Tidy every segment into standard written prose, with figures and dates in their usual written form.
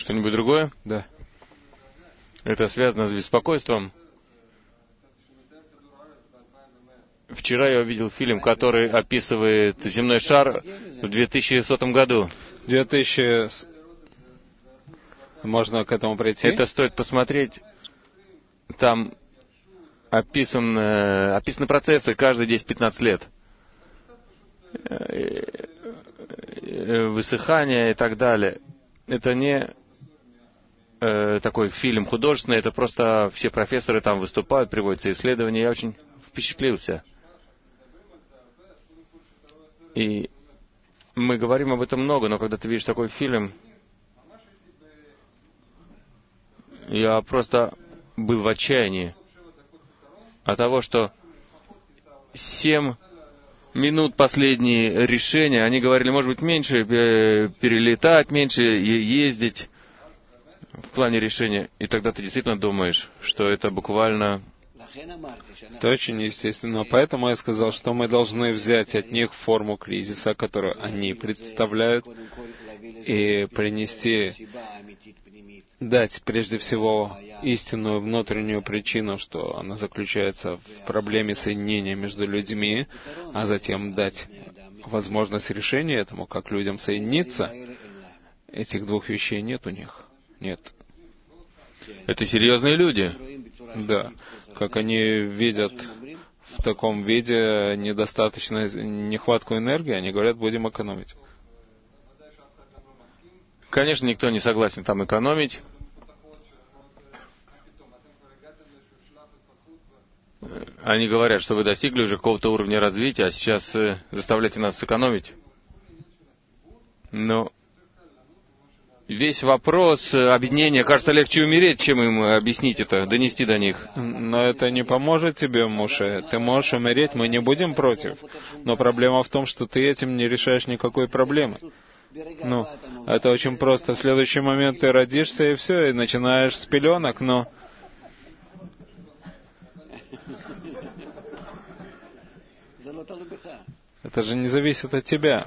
Что-нибудь другое? Да. Это связано с беспокойством. Вчера я увидел фильм, который описывает земной шар в 2100 году. 2000... Можно к этому прийти? Это стоит посмотреть. Там описаны процессы каждые 10-15 лет. Высыхание и так далее. Это не такой фильм художественный, это просто все профессоры там выступают, приводятся исследования. Я очень впечатлился. И мы говорим об этом много, но когда ты видишь такой фильм, я просто был в отчаянии от того, что 7 минут последние решения, они говорили, может быть, меньше перелетать, меньше ездить в плане решения. И тогда ты действительно думаешь, что это буквально... Это очень естественно. Поэтому я сказал, что мы должны взять от них форму кризиса, которую они представляют, и принести, дать прежде всего истинную внутреннюю причину, что она заключается в проблеме соединения между людьми, а затем дать возможность решения этому, как людям соединиться. Этих двух вещей нет у них. Нет. Это серьезные люди. Да. Как они видят в таком виде недостаточно, нехватку энергии, они говорят, будем экономить. Конечно, никто не согласен там экономить. Они говорят, что вы достигли уже какого-то уровня развития, а сейчас заставляете нас сэкономить. Но весь вопрос объединения, кажется, легче умереть, чем им объяснить это, донести до них. Но это не поможет тебе, Моше. Ты можешь умереть, мы не будем против. Но проблема в том, что ты этим не решаешь никакой проблемы. Ну, это очень просто. В следующий момент ты родишься, и все, и начинаешь с пеленок, но... Это же не зависит от тебя.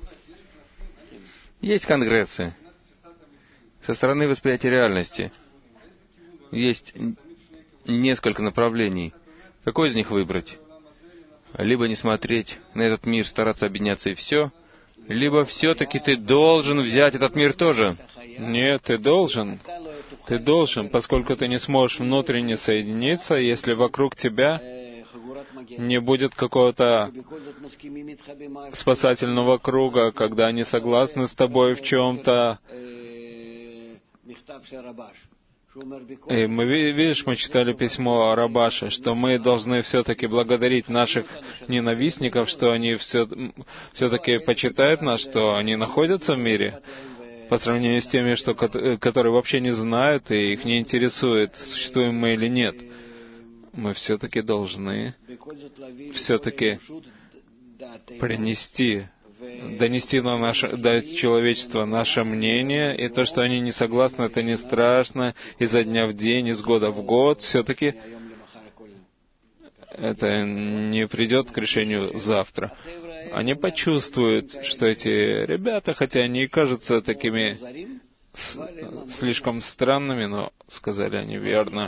Есть конгрессы. Со стороны восприятия реальности есть несколько направлений. Какой из них выбрать? Либо не смотреть на этот мир, стараться объединяться и все, либо все-таки ты должен взять этот мир тоже. Нет, ты должен. Ты должен, поскольку ты не сможешь внутренне соединиться, если вокруг тебя не будет какого-то спасательного круга, когда они согласны с тобой в чем-то. И мы, видишь, мы читали письмо Рабаша, что мы должны все-таки благодарить наших ненавистников, что они все-таки почитают нас, что они находятся в мире, по сравнению с теми, которые вообще не знают и их не интересует, существуем мы или нет. Мы все-таки должны все-таки донести до человечества наше мнение, и то, что они не согласны, это не страшно, изо дня в день, из года в год, все-таки это не придет к решению завтра. Они почувствуют, что эти ребята, хотя они и кажутся такими слишком странными, но сказали они верно.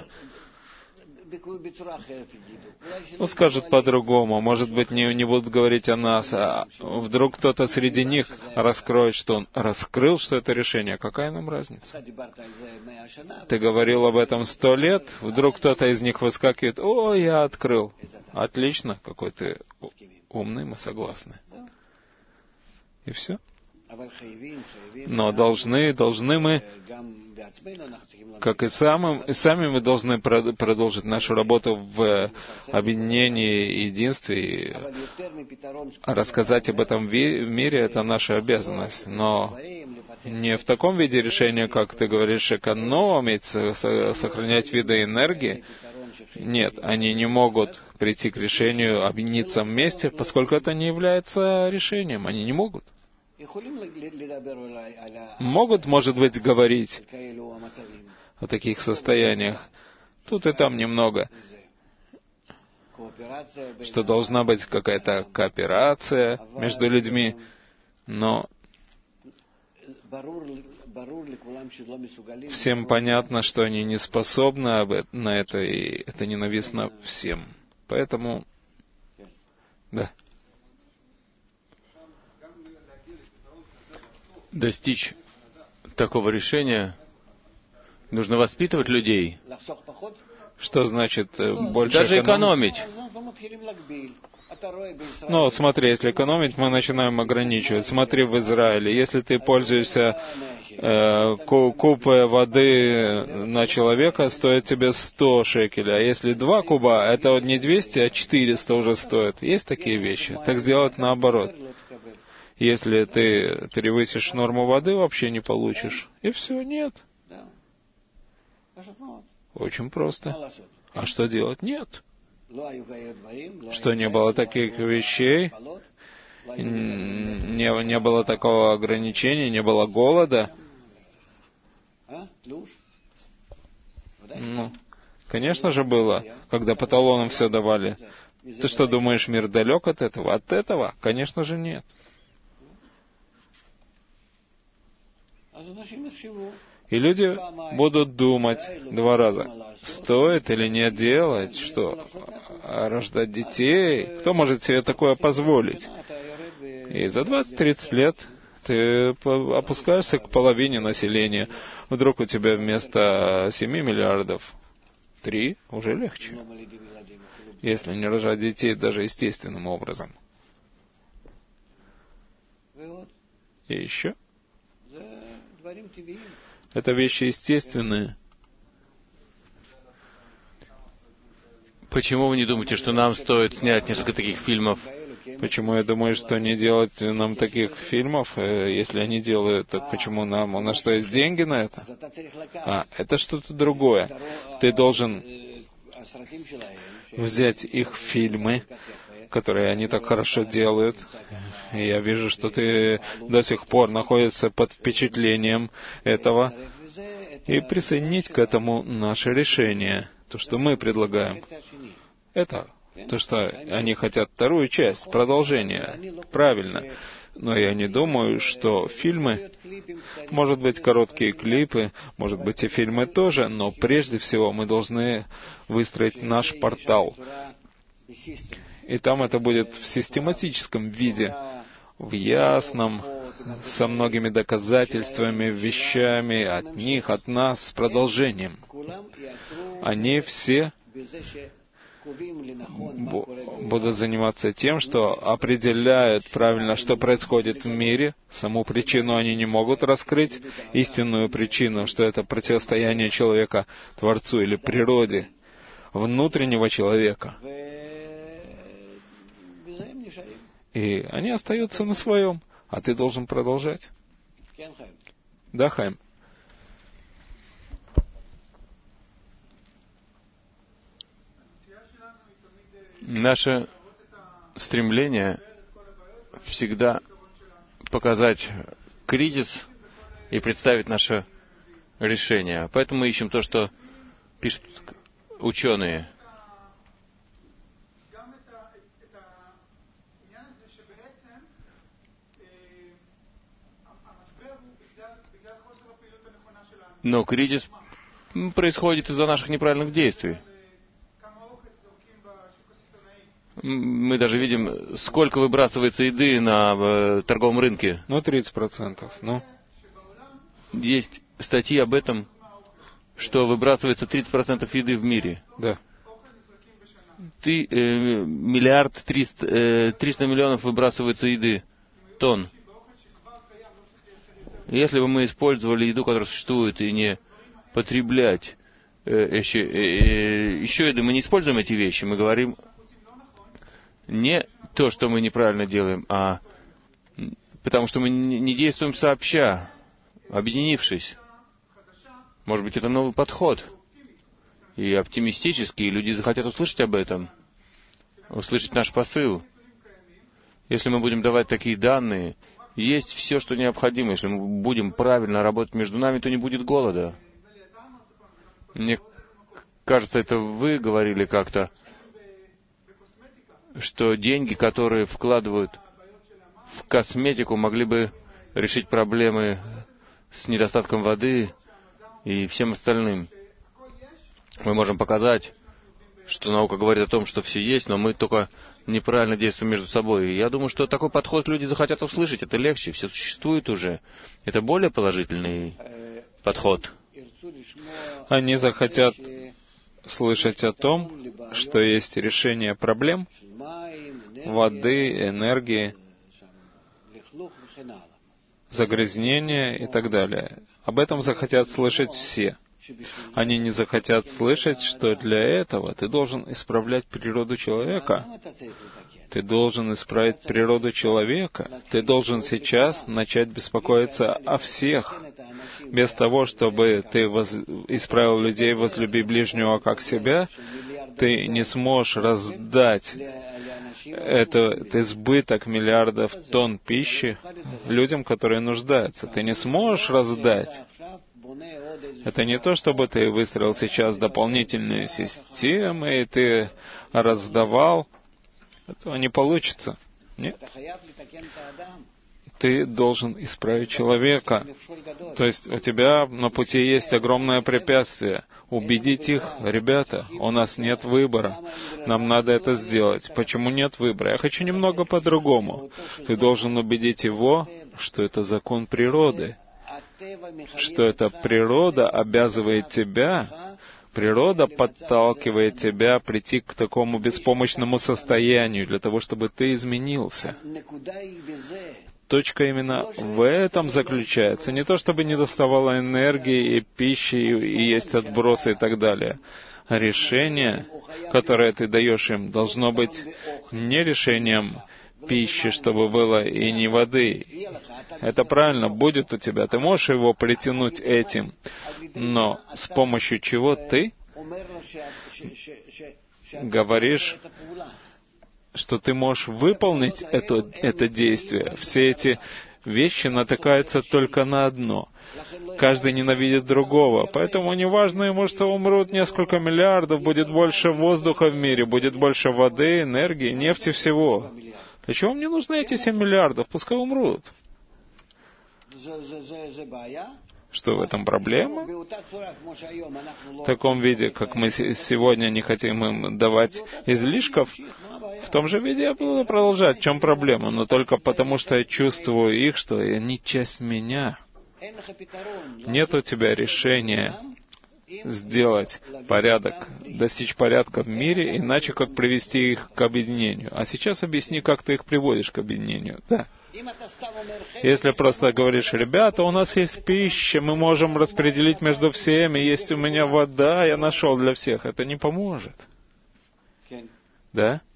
Ну, скажут по-другому. Может быть, не будут говорить о нас, а вдруг кто-то среди них раскроет, что он раскрыл, что это решение. Какая нам разница? Ты говорил об этом 100 лет, вдруг кто-то из них выскакивает, о, я открыл. Отлично, какой ты умный, мы согласны. И все. Но должны мы, как и сами мы должны продолжить нашу работу в объединении и единстве, и рассказать об этом в мире — это наша обязанность. Но не в таком виде решения, как ты говоришь, экономить, сохранять виды энергии. Нет, они не могут прийти к решению объединиться вместе, поскольку это не является решением. Они не могут. Могут, может быть, говорить о таких состояниях. Тут и там немного. Что должна быть какая-то кооперация между людьми. Но Всем понятно, что они не способны на это, и это ненавистно всем. Поэтому, да. Достичь такого решения нужно воспитывать людей. Что значит больше даже экономить? Ну, смотри, если экономить, мы начинаем ограничивать. Смотри, в Израиле, если ты пользуешься кубом воды на человека, стоит тебе 100 шекелей. А если 2 куба, это вот не 200, а 400 уже стоит. Есть такие вещи. Так сделать наоборот. Если ты перевысишь норму воды, вообще не получишь. И все, нет. Очень просто. А что делать? Нет. Что не было таких вещей, не было такого ограничения, не было голода. Ну, конечно же было, когда по талонам все давали. Ты что, думаешь, мир далек от этого? От этого? Конечно же нет. И люди будут думать 2 раза, стоит или нет делать, что рождать детей, кто может себе такое позволить? И за 20-30 лет ты опускаешься к половине населения. Вдруг у тебя вместо 7 миллиардов 3, уже легче. Если не рожать детей даже естественным образом. И еще. Это вещи естественные. Почему вы не думаете, что нам стоит снять несколько таких фильмов? Почему я думаю, что не делать нам таких фильмов? Если они делают, так почему нам? У нас что, есть деньги на это? Это что-то другое. Ты должен взять их фильмы, которые они так хорошо делают. И я вижу, что ты до сих пор находишься под впечатлением этого. И присоединить к этому наше решение, то, что мы предлагаем. Это то, что они хотят 2-ю часть, продолжение. Правильно. Но я не думаю, что фильмы, может быть, короткие клипы, может быть, и фильмы тоже, но прежде всего мы должны выстроить наш портал. И там это будет в систематическом виде, в ясном, со многими доказательствами, вещами от них, от нас, с продолжением. Они все будут заниматься тем, что определяют правильно, что происходит в мире. Саму причину они не могут раскрыть, истинную причину, что это противостояние человека Творцу или природе, внутреннего человека. И они остаются на своем, а ты должен продолжать. Да, Хайм? Наше стремление всегда показать кризис и представить наше решение. Поэтому мы ищем то, что пишут ученые. Но кризис происходит из-за наших неправильных действий. Мы даже видим, сколько выбрасывается еды на торговом рынке. 30%. Есть статьи об этом, что выбрасывается 30% еды в мире. Да. 300 миллионов выбрасывается еды, тонн. Если бы мы использовали еду, которая существует, и не потреблять еще еды, мы не используем эти вещи, мы говорим не то, что мы неправильно делаем, а потому что мы не действуем сообща, объединившись. Может быть, это новый подход. И оптимистический, и люди захотят услышать об этом, услышать наш посыл. Если мы будем давать такие данные, есть все, что необходимо. Если мы будем правильно работать между нами, то не будет голода. Мне кажется, это вы говорили как-то, что деньги, которые вкладывают в косметику, могли бы решить проблемы с недостатком воды и всем остальным. Мы можем показать, что наука говорит о том, что все есть, но мы только неправильно действуем между собой. И я думаю, что такой подход люди захотят услышать. Это легче, все существует уже. Это более положительный подход. Они захотят слышать о том, что есть решение проблем воды, энергии, загрязнения и так далее. Об этом захотят слышать все. Они не захотят слышать, что для этого ты должен исправлять природу человека. Ты должен исправить природу человека. Ты должен сейчас начать беспокоиться о всех. Без того, чтобы ты исправил людей, возлюби ближнего как себя, ты не сможешь раздать этот избыток миллиардов тонн пищи людям, которые нуждаются. Ты не сможешь раздать. Это не то, чтобы ты выстроил сейчас дополнительные системы, и ты раздавал. Этого не получится. Нет. Ты должен исправить человека. То есть у тебя на пути есть огромное препятствие. Убедить их: ребята, у нас нет выбора. Нам надо это сделать. Почему нет выбора? Я хочу немного по-другому. Ты должен убедить его, что это закон природы. Что эта природа обязывает тебя, природа подталкивает тебя прийти к такому беспомощному состоянию, для того, чтобы ты изменился. Точка именно в этом заключается. Не то, чтобы не доставало энергии и пищи, и есть отбросы и так далее. Решение, которое ты даешь им, должно быть не решением пищи, чтобы было, и не воды. Это правильно, будет у тебя. Ты можешь его притянуть этим. Но с помощью чего ты говоришь, что ты можешь выполнить это действие. Все эти вещи натыкаются только на одно. Каждый ненавидит другого. Поэтому неважно ему, что умрут несколько миллиардов, будет больше воздуха в мире, будет больше воды, энергии, нефти, всего. Для чего мне нужны эти 7 миллиардов? Пускай умрут. Что в этом проблема? В таком виде, как мы сегодня не хотим им давать излишков, в том же виде я буду продолжать. В чем проблема? Но только потому, что я чувствую их, что они часть меня. Нет у тебя решения сделать порядок, достичь порядка в мире, иначе как привести их к объединению. А сейчас объясни, как ты их приводишь к объединению. Да. Если просто говоришь: ребята, у нас есть пища, мы можем распределить между всеми, есть у меня вода, я нашел для всех, это не поможет. Да?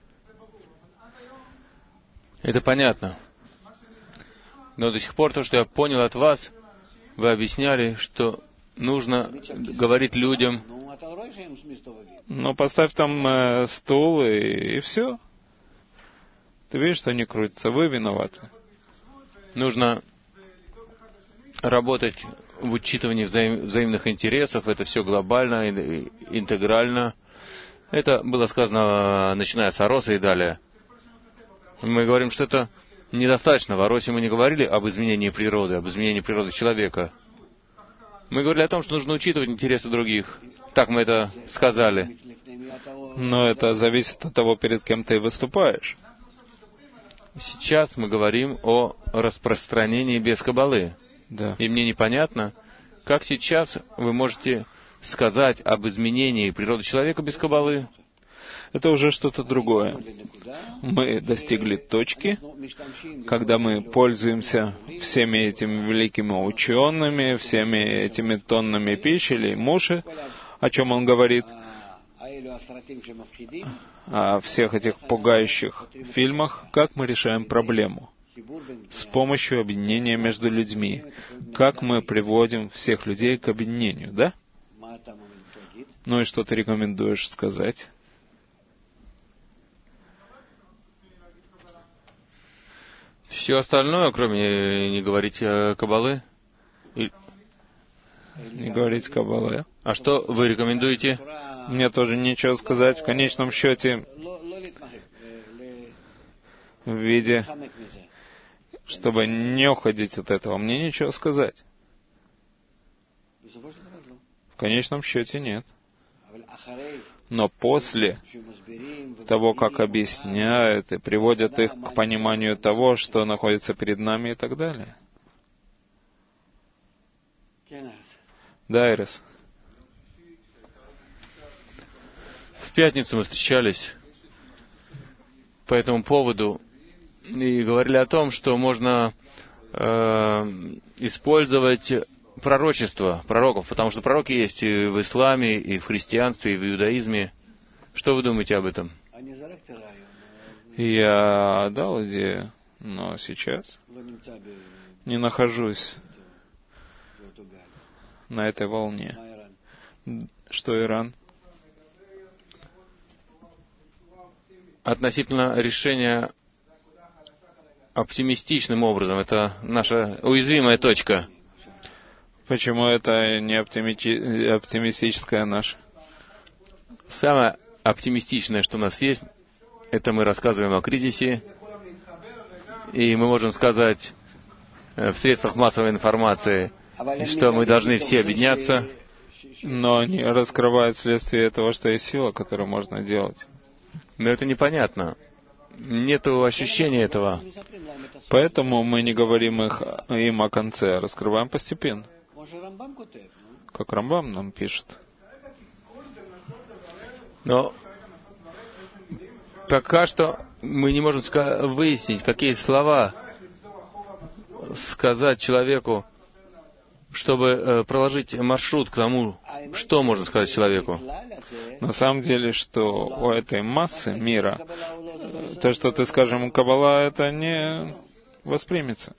Это понятно. Но до сих пор то, что я понял от вас, вы объясняли, что нужно говорить людям. Ну, поставь там стул и все. Ты видишь, что они крутятся, вы виноваты. Нужно работать в учитывании взаимных интересов. Это все глобально, интегрально. Это было сказано, начиная с Ороса и далее. Мы говорим, что это недостаточно. В Оросе мы не говорили об изменении природы, об изменении природы человека. Мы говорили о том, что нужно учитывать интересы других. Так мы это сказали. Но это зависит от того, перед кем ты выступаешь. Сейчас мы говорим о распространении без кабалы. Да. И мне непонятно, как сейчас вы можете сказать об изменении природы человека без кабалы. Это уже что-то другое. Мы достигли точки, когда мы пользуемся всеми этими великими учеными, всеми этими тоннами пищи или муши, о чем он говорит, о всех этих пугающих фильмах, как мы решаем проблему. С помощью объединения между людьми. Как мы приводим всех людей к объединению, да? Ну и что ты рекомендуешь сказать? Все остальное, кроме не говорить кабалы? Не говорить кабалы. А что вы рекомендуете? Мне тоже нечего сказать. В конечном счете, в виде, чтобы не уходить от этого, мне нечего сказать. В конечном счете нет. Но после того, как объясняют и приводят их к пониманию того, что находится перед нами и так далее. Да, Ирис. В пятницу мы встречались по этому поводу и говорили о том, что можно использовать пророчество пророков, потому что пророки есть и в исламе, и в христианстве, и в иудаизме. Что вы думаете об этом? Я дал идею, но сейчас не нахожусь на этой волне. Что Иран? Относительно решения оптимистичным образом, это наша уязвимая точка. Почему это не оптимистическая наша? Самое оптимистичное, что у нас есть, это мы рассказываем о кризисе, и мы можем сказать в средствах массовой информации, что мы должны все объединяться. Но не раскрывает вследствие этого, что есть сила, которую можно делать. Но это непонятно. Нету ощущения этого. Поэтому мы не говорим им о конце, а раскрываем постепенно. Как Рамбам нам пишет. Но пока что мы не можем выяснить, какие слова сказать человеку, чтобы проложить маршрут к тому, что можно сказать человеку. На самом деле, что у этой массы мира, то, что ты скажешь ему Каббала, это не воспримется.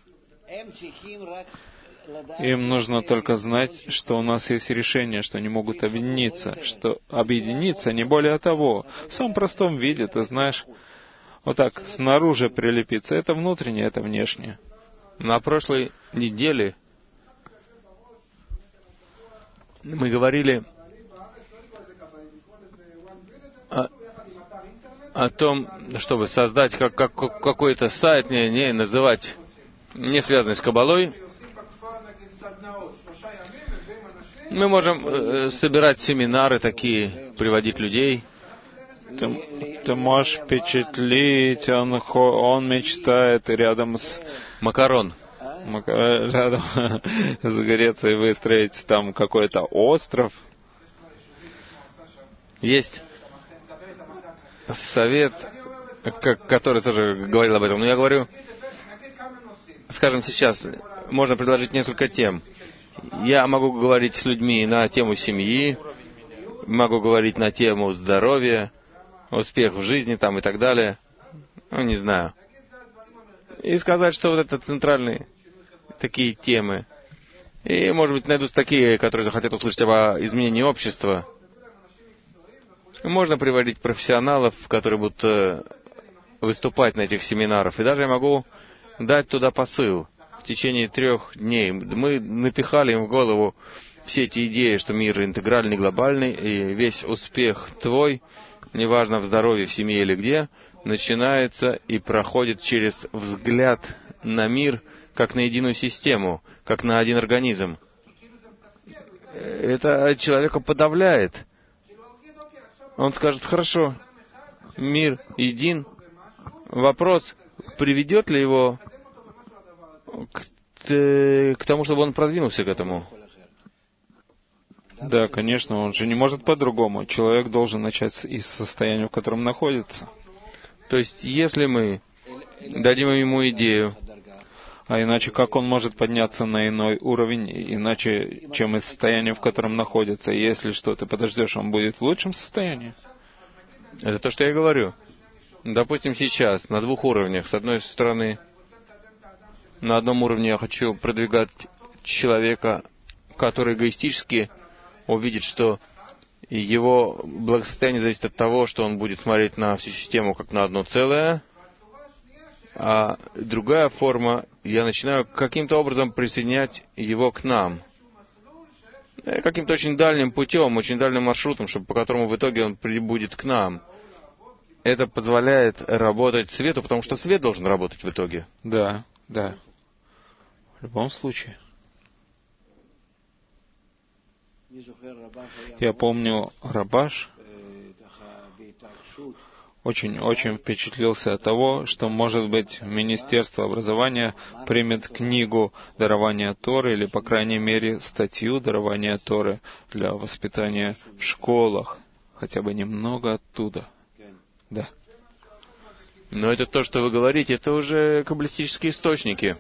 Им нужно только знать, что у нас есть решение, что они могут объединиться, что объединиться, не более того. В самом простом виде, ты знаешь, вот так снаружи прилепиться. Это внутреннее, это внешнее. На прошлой неделе мы говорили о том, чтобы создать какой-то сайт, не называть, не связанный с Каббалой. Мы можем собирать семинары такие, приводить людей. Ты можешь впечатлить, он мечтает рядом с... Макарон. Рядом с Грецией выстроить там какой-то остров. Есть совет, который тоже говорил об этом. Но я говорю, скажем, сейчас можно предложить несколько тем. Я могу говорить с людьми на тему семьи, могу говорить на тему здоровья, успех в жизни там и так далее. Ну, не знаю. И сказать, что вот это центральные такие темы. И, может быть, найдутся такие, которые захотят услышать об изменении общества. Можно приводить профессионалов, которые будут выступать на этих семинарах. И даже я могу дать туда посыл. В течение 3 дней мы напихали им в голову все эти идеи, что мир интегральный, глобальный, и весь успех твой, неважно в здоровье, в семье или где, начинается и проходит через взгляд на мир, как на единую систему, как на один организм. Это человека подавляет. Он скажет, хорошо, мир един. Вопрос, приведет ли его к тому, чтобы он продвинулся к этому? Да, конечно, он же не может по-другому. Человек должен начать из состояния, в котором находится. То есть, если мы дадим ему идею, а иначе как он может подняться на иной уровень, иначе, чем из состояния, в котором находится? Если что, ты подождешь, он будет в лучшем состоянии? Это то, что я говорю. Допустим, сейчас на 2 уровнях. С одной стороны, на одном уровне я хочу продвигать человека, который эгоистически увидит, что его благосостояние зависит от того, что он будет смотреть на всю систему как на одно целое. А другая форма, я начинаю каким-то образом присоединять его к нам. Каким-то очень дальним путем, очень дальним маршрутом, чтобы, по которому в итоге он прибудет к нам. Это позволяет работать свету, потому что свет должен работать в итоге. Да, да. В любом случае. Я помню, Рабаш очень впечатлился от того, что, может быть, Министерство образования примет книгу дарования Торы, или, по крайней мере, статью дарования Торы для воспитания в школах, хотя бы немного оттуда. Да. Но это то, что вы говорите, это уже каббалистические источники.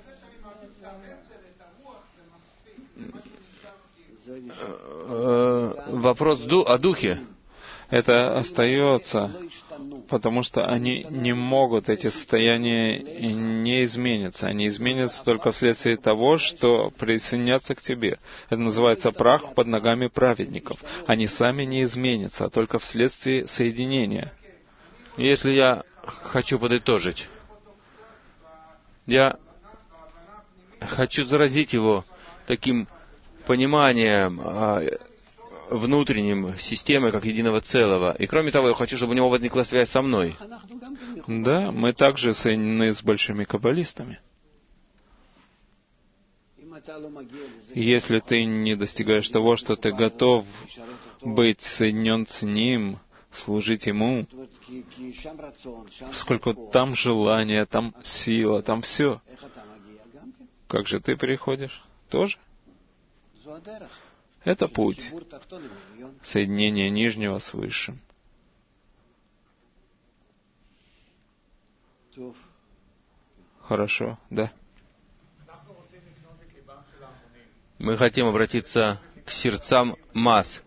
Вопрос о духе. Это остается, потому что они не могут, эти состояния не изменятся. Они изменятся только вследствие того, что присоединятся к тебе. Это называется прах под ногами праведников. Они сами не изменятся, а только вследствие соединения. Если я хочу подытожить, я хочу заразить его таким пониманием внутренним системы как единого целого. И кроме того, я хочу, чтобы у него возникла связь со мной. Да, мы также соединены с большими каббалистами. Если ты не достигаешь того, что ты готов быть соединен с Ним, служить Ему, поскольку там желание, там сила, там все, как же ты приходишь? Тоже? Это путь соединения нижнего с высшим. Хорошо, да. Мы хотим обратиться к сердцам масс.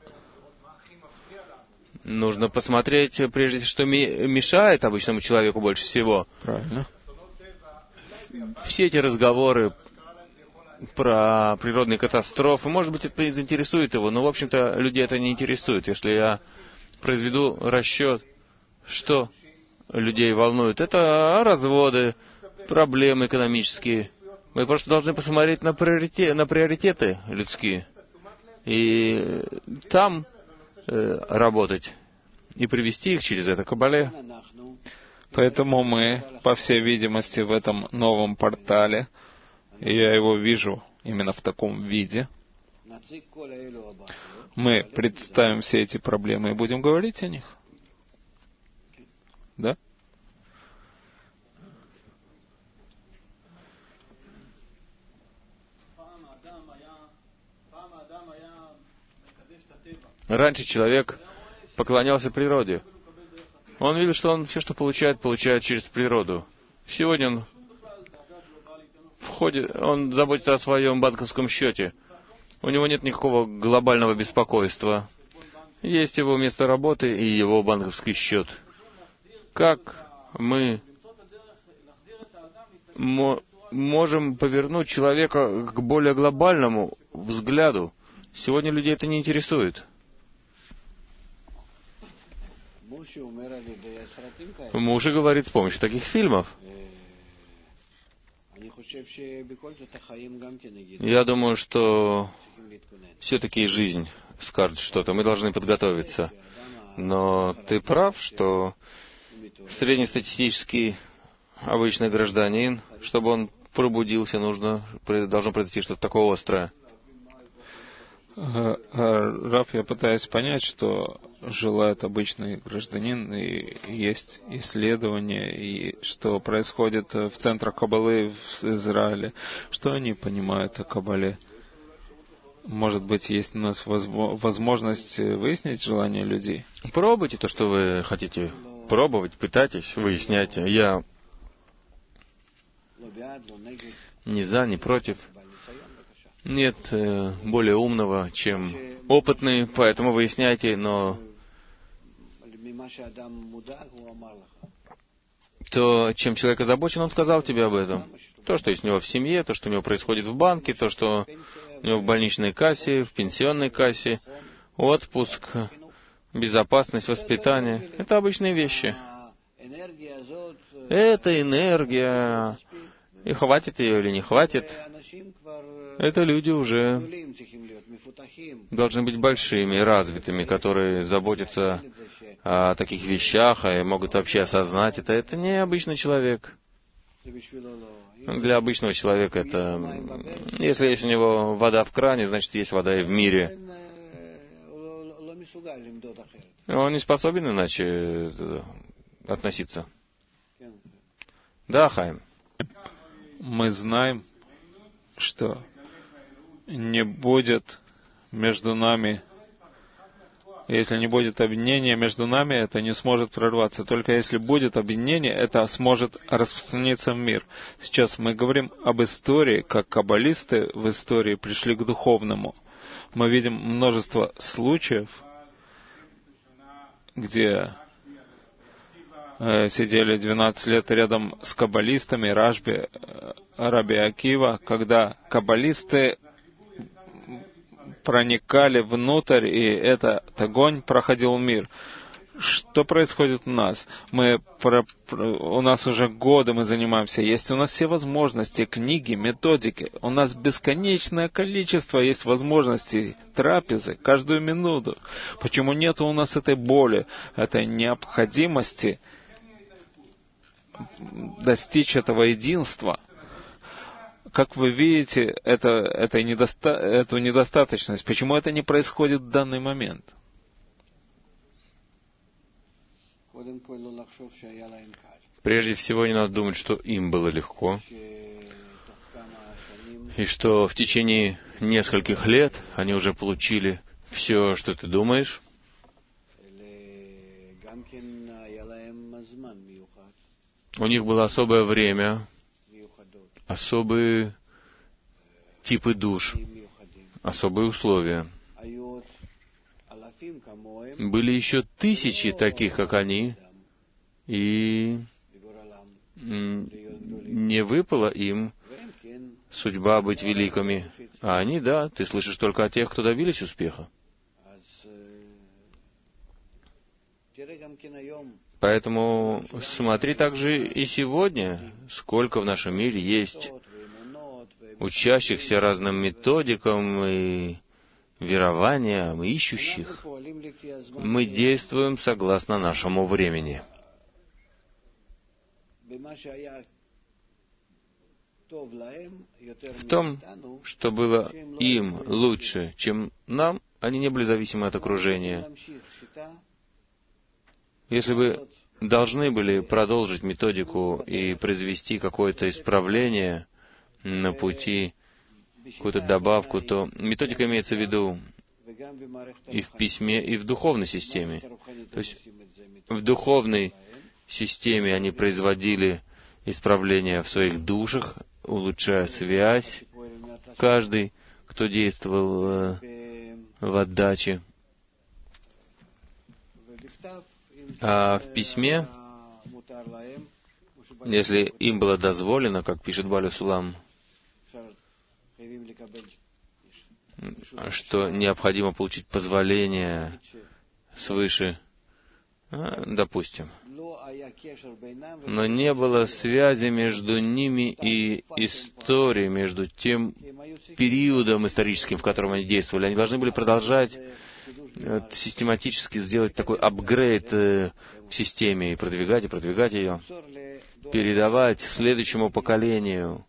Нужно посмотреть, прежде что мешает обычному человеку больше всего. Правильно. Все эти разговоры про природные катастрофы, может быть, это заинтересует его, но, в общем-то, людей это не интересует. Если я произведу расчет, что людей волнует, это разводы, проблемы экономические. Мы просто должны посмотреть на приоритеты людские и там работать и привести их через это к Кабале. Поэтому мы, по всей видимости, в этом новом портале, и я его вижу именно в таком виде, мы представим все эти проблемы и будем говорить о них. Да? Раньше человек поклонялся природе. Он видел, что он все, что получает через природу. Сегодня он заботится о своем банковском счете. У него нет никакого глобального беспокойства. Есть его место работы и его банковский счет. Как мы можем повернуть человека к более глобальному взгляду? Сегодня людей это не интересует. Муж говорит с помощью таких фильмов. Я думаю, что все-таки и жизнь скажет что-то. Мы должны подготовиться. Но ты прав, что среднестатистический обычный гражданин, чтобы он пробудился, должно произойти что-то такое острое. Раф, я пытаюсь понять, что желает обычный гражданин, и есть исследования, и что происходит в центрах Каббалы в Израиле. Что они понимают о Каббале? Может быть, есть у нас возможность выяснить желания людей? Пробуйте то, что вы хотите пробовать, пытайтесь выяснять. Я ни за, ни против. Нет более умного, чем опытный, поэтому выясняйте, но то, чем человек озабочен, он сказал тебе об этом. То, что есть у него в семье, то, что у него происходит в банке, то, что у него в больничной кассе, в пенсионной кассе, отпуск, безопасность, воспитание. Это обычные вещи. Это энергия. И хватит ее или не хватит, это люди уже должны быть большими, развитыми, которые заботятся о таких вещах и могут вообще осознать это. Это не обычный человек. Для обычного человека это... Если есть у него вода в кране, значит, есть вода и в мире. Он не способен иначе относиться. Да, Хаим. Мы знаем, что не будет между нами, если не будет объединения между нами, это не сможет прорваться. Только если будет объединение, это сможет распространиться в мир. Сейчас мы говорим об истории, как каббалисты в истории пришли к духовному. Мы видим множество случаев, где сидели 12 лет рядом с каббалистами, Раби Акива, когда каббалисты проникали внутрь, и этот огонь проходил в мир. Что происходит у нас? У нас уже годы мы занимаемся, есть у нас все возможности, книги, методики, у нас бесконечное количество есть возможностей, трапезы, каждую минуту. Почему нет у нас этой боли, этой необходимости достичь этого единства? Как вы видите, эту недостаточность? Почему это не происходит в данный момент? Прежде всего, не надо думать, что им было легко, и что в течение нескольких лет они уже получили все, что ты думаешь. У них было особое время, особые типы душ, особые условия. Были еще тысячи таких, как они, и не выпала им судьба быть великими. А они, да, ты слышишь только о тех, кто добились успеха. Поэтому смотри также и сегодня, сколько в нашем мире есть учащихся разным методикам и верованиям, ищущих. Мы действуем согласно нашему времени. В том, что было им лучше, чем нам, они не были зависимы от окружения. Если бы должны были продолжить методику и произвести какое-то исправление на пути, какую-то добавку, то методика имеется в виду и в письме, и в духовной системе. То есть в духовной системе они производили исправления в своих душах, улучшая связь. Каждый, кто действовал в отдаче. А в письме, если им было дозволено, как пишет Баля Сулам, что необходимо получить позволение свыше, допустим. Но не было связи между ними и историей, между тем периодом историческим, в котором они действовали. Они должны были продолжать систематически сделать такой апгрейд в системе и продвигать ее, передавать следующему поколению.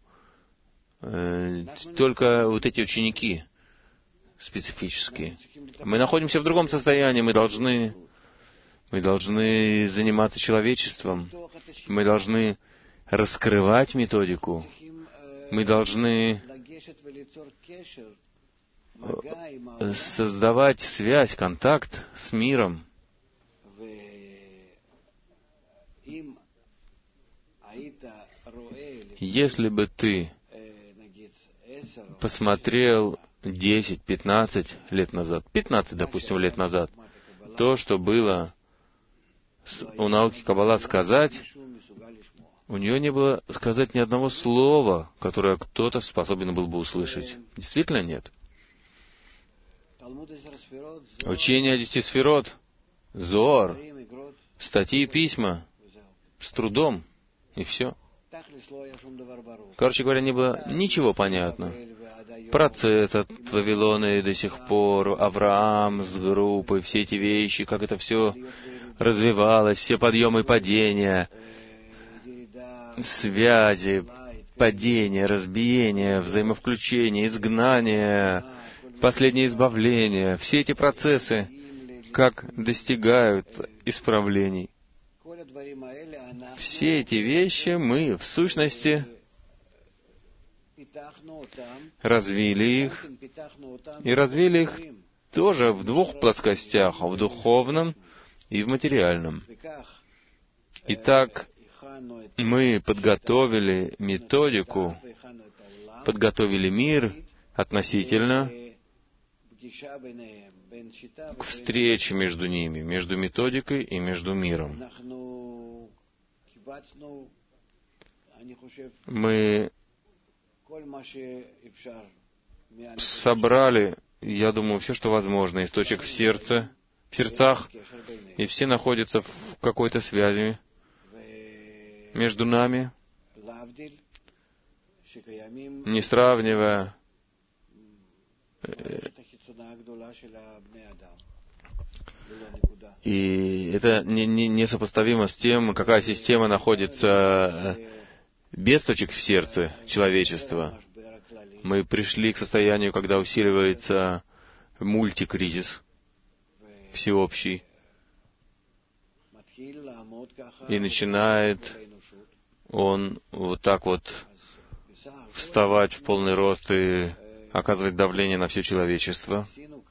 Только вот эти ученики специфические. Мы находимся в другом состоянии, мы должны заниматься человечеством, мы должны раскрывать методику, мы должны создавать связь, контакт с миром. Если бы ты посмотрел 10-15 лет назад, 15, допустим, лет назад, то, что было у науки Каббала сказать, у нее не было сказать ни одного слова, которое кто-то способен был бы услышать. Действительно нет. Учение о 10 сферот, Зоар, статьи и письма, с трудом, и все. Короче говоря, не было ничего понятно. Процесс от Вавилона и до сих пор, Авраам с группой, все эти вещи, как это все развивалось, все подъемы и падения, связи, падения, разбиения, взаимовключения, изгнания, последнее избавление, все эти процессы, как достигают исправлений. Все эти вещи мы, в сущности, развили их, и развили их тоже в двух плоскостях, в духовном и в материальном. Итак, мы подготовили методику, подготовили мир относительно к встрече между ними, между методикой и между миром. Мы собрали, я думаю, все, что возможно, из точек в сердцах, и все находятся в какой-то связи между нами, не сравнивая и это несопоставимо с тем, какая система находится без точек в сердце человечества. Мы пришли к состоянию, когда усиливается мультикризис всеобщий, и начинает он вот так вот вставать в полный рост и оказывать давление на все человечество.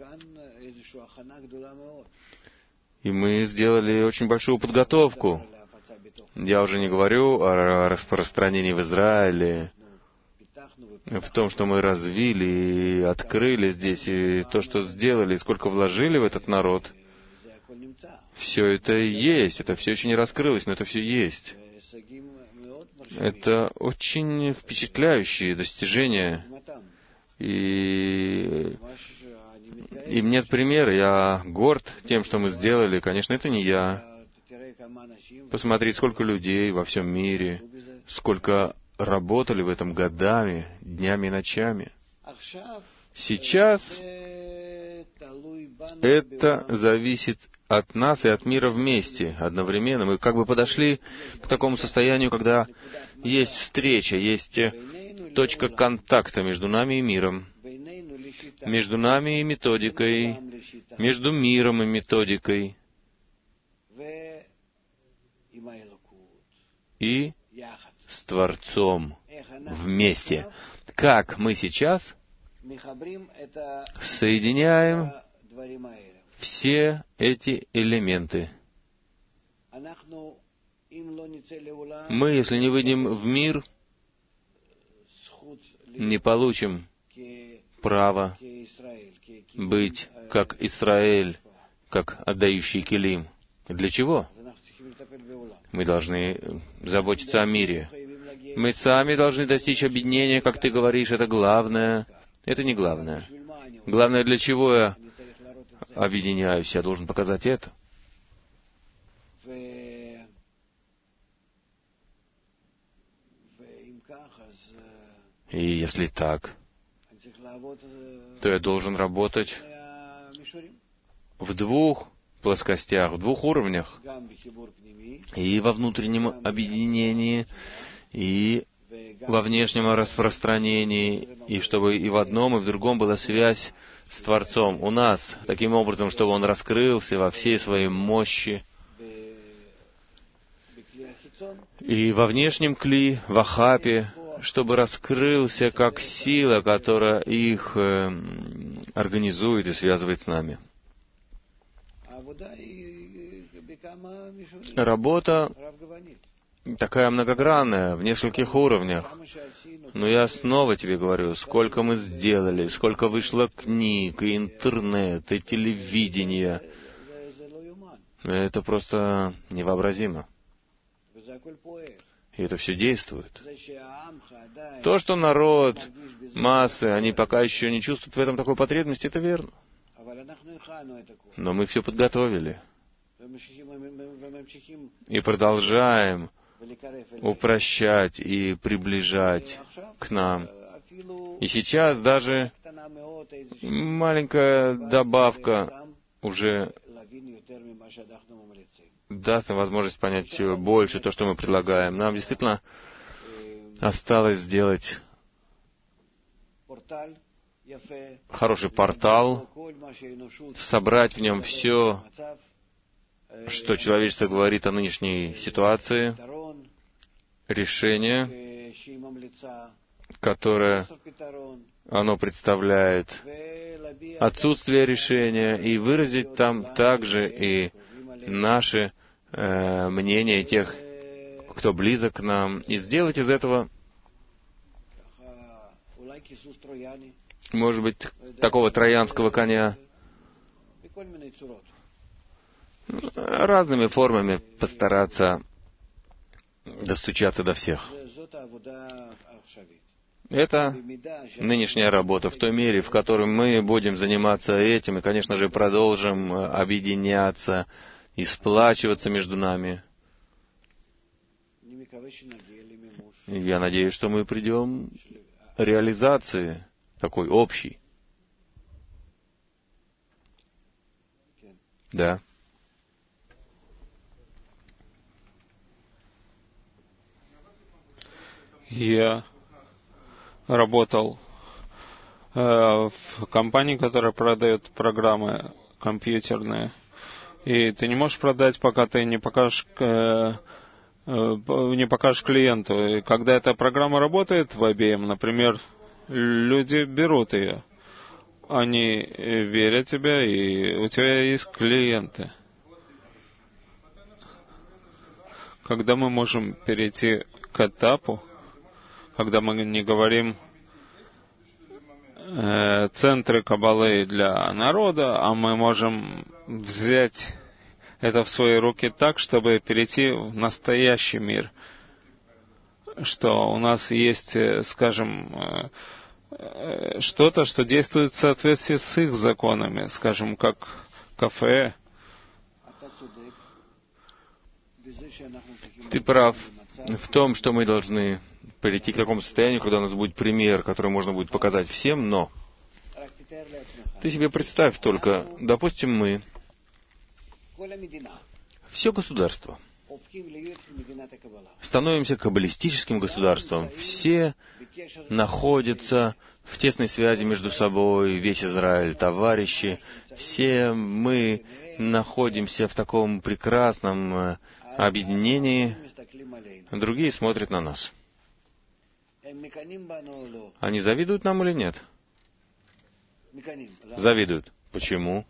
И мы сделали очень большую подготовку. Я уже не говорю о распространении в Израиле, в том, что мы развили и открыли здесь, и то, что сделали, и сколько вложили в этот народ. Все это есть, это все еще не раскрылось, но это все есть. Это очень впечатляющие достижения. И нет примера. Я горд тем, что мы сделали. Конечно, это не я. Посмотри, сколько людей во всем мире, сколько работали в этом годами, днями и ночами. Сейчас это зависит от нас и от мира вместе, одновременно. Мы как бы подошли к такому состоянию, когда есть встреча, есть точка контакта между нами и миром, между нами и методикой, между миром и методикой, и с Творцом вместе. Как мы сейчас соединяем все эти элементы. Мы, если не выйдем в мир, не получим право быть как Израиль, как отдающий келим. Для чего? Мы должны заботиться о мире. Мы сами должны достичь объединения, как ты говоришь, это главное. Это не главное. Главное, для чего я объединяюсь, я должен показать это. И если так, то я должен работать в двух плоскостях, в двух уровнях. И во внутреннем объединении, и во внешнем распространении, и чтобы и в одном, и в другом была связь с Творцом у нас, таким образом, чтобы Он раскрылся во всей своей мощи. И во внешнем кли, в Ахапе, чтобы раскрылся как сила, которая их организует и связывает с нами. Работа такая многогранная, в нескольких уровнях. Но я снова тебе говорю, сколько мы сделали, сколько вышло книг, и интернет, и телевидение. Это просто невообразимо. И это все действует. То, что народ, массы, они пока еще не чувствуют в этом такой потребности, это верно. Но мы все подготовили. И продолжаем упрощать и приближать к нам. И сейчас даже маленькая добавка уже даст нам возможность понять больше то, что мы предлагаем. Нам действительно осталось сделать хороший портал, собрать в нем все, что человечество говорит о нынешней ситуации, решение, которое оно представляет, отсутствие решения, и выразить там также и наши мнения тех, кто близок к нам, и сделать из этого, может быть, такого троянского коня, разными формами постараться достучаться до всех. Это нынешняя работа в той мере, в которой мы будем заниматься этим, и, конечно же, продолжим объединяться и сплачиваться между нами. Я надеюсь, что мы придем к реализации такой общей. Да. Я работал в компании, которая продает программы компьютерные. И ты не можешь продать, пока ты не покажешь клиенту. И когда эта программа работает в IBM, например, люди берут ее. Они верят в тебя, и у тебя есть клиенты. Когда мы можем перейти к этапу, когда мы не говорим центры Каббалы для народа, а мы можем взять это в свои руки так, чтобы перейти в настоящий мир. Что у нас есть, скажем, что-то, что действует в соответствии с их законами, скажем, как кафе. Ты прав в том, что мы должны прийти к такому состоянию, когда у нас будет пример, который можно будет показать всем, но ты себе представь только, допустим, мы, все государство, становимся каббалистическим государством. Все находятся в тесной связи между собой, весь Израиль, товарищи. Все мы находимся в таком прекрасном объединении. Другие смотрят на нас. Они завидуют нам или нет? Завидуют. Почему?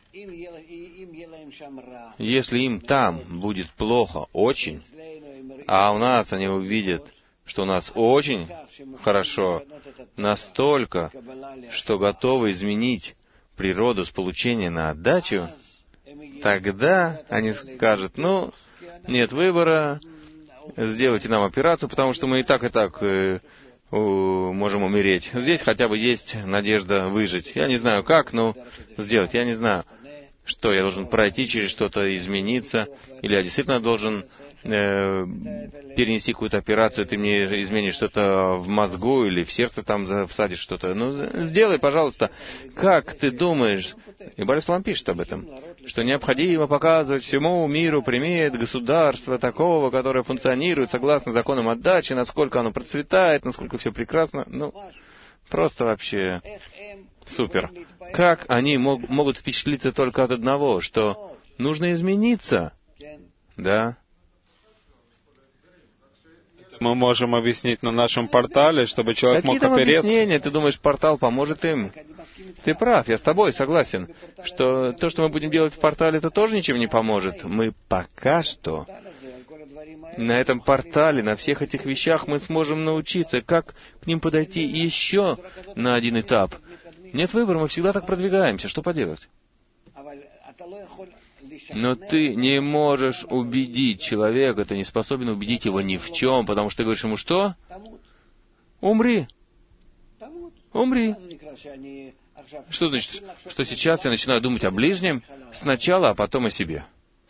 Если им там будет плохо, очень, а у нас они увидят, что у нас очень хорошо, настолько, что готовы изменить природу с получения на отдачу, тогда они скажут, нет выбора, сделайте нам операцию, потому что мы и так можем умереть. Здесь хотя бы есть надежда выжить. Я не знаю как, но сделать. Я не знаю, что я должен пройти, через что-то измениться, или я действительно должен перенести какую-то операцию, ты мне изменишь что-то в мозгу или в сердце там всадишь что-то. Сделай, пожалуйста. Как ты думаешь, и Борис Лам пишет об этом, что необходимо показывать всему миру пример государства такого, которое функционирует согласно законам отдачи, насколько оно процветает, насколько все прекрасно. Просто вообще супер. Как они могут впечатлиться только от одного, что нужно измениться? Да. Мы можем объяснить на нашем портале, чтобы человек Какие мог опереться. объяснения? Ты думаешь, портал поможет им? Ты прав, я с тобой согласен, что то, что мы будем делать в портале, это тоже ничем не поможет. Мы пока что на этом портале, на всех этих вещах мы сможем научиться, как к ним подойти еще на один этап. Нет выбора, мы всегда так продвигаемся. Что поделать? Но ты не можешь убедить человека, ты не способен убедить его ни в чем, потому что ты говоришь ему, что? Умри. Умри. Что значит, что сейчас я начинаю думать о ближнем сначала, а потом о себе?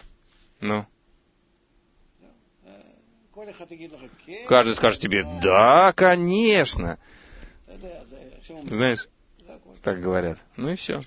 Каждый скажет тебе, да, конечно. Знаешь, так говорят. И все.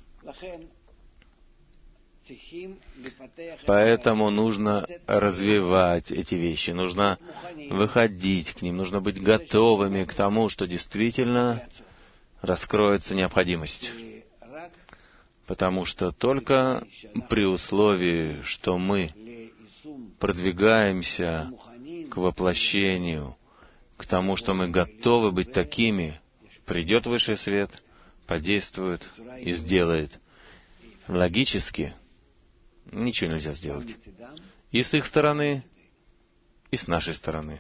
Поэтому нужно развивать эти вещи, нужно выходить к ним, нужно быть готовыми к тому, что действительно раскроется необходимость. Потому что только при условии, что мы продвигаемся к воплощению, к тому, что мы готовы быть такими, придет высший свет, подействует и сделает. Логически ничего нельзя сделать. И с их стороны, и с нашей стороны.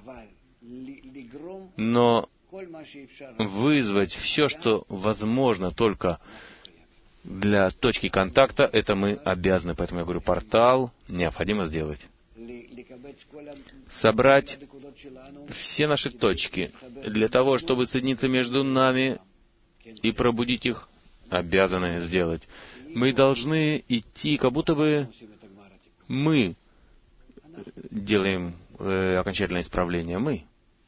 Но вызвать все, что возможно только для точки контакта, это мы обязаны. Поэтому я говорю, портал необходимо сделать. Собрать все наши точки для того, чтобы соединиться между нами и пробудить их, обязаны сделать. Мы должны идти, как будто бы мы делаем окончательное исправление. Мы.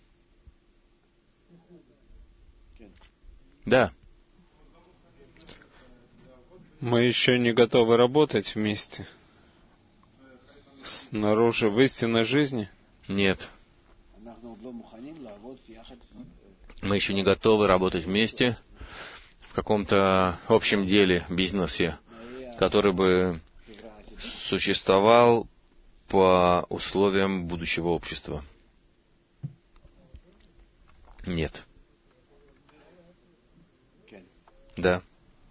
Да. Мы еще не готовы работать вместе. Снаружи в истинной жизни? Нет. Мы еще не готовы работать вместе в каком-то общем деле, бизнесе, который бы существовал по условиям будущего общества. Нет. Да.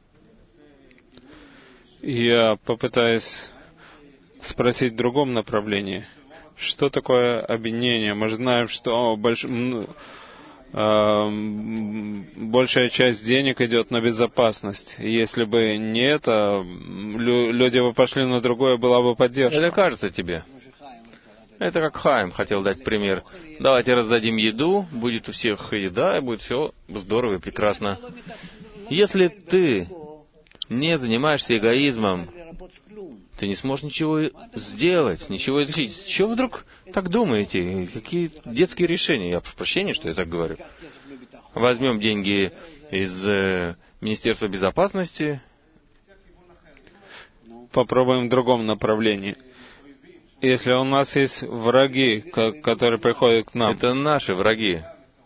Я попытаюсь спросить в другом направлении. Что такое объединение? Мы же знаем, что большая часть денег идет на безопасность. Если бы не это, люди бы пошли на другое, была бы поддержка. Это кажется тебе. Это как Хайм хотел дать пример. Давайте раздадим еду, будет у всех еда, и будет все здорово и прекрасно. Если ты не занимаешься эгоизмом, ты не сможешь ничего сделать, ничего излечить. С чего вы вдруг так думаете? Какие детские решения? Я прошу прощения, что я так говорю. Возьмем деньги из Министерства безопасности. Попробуем в другом направлении. Если у нас есть враги, которые приходят к нам... Это наши враги.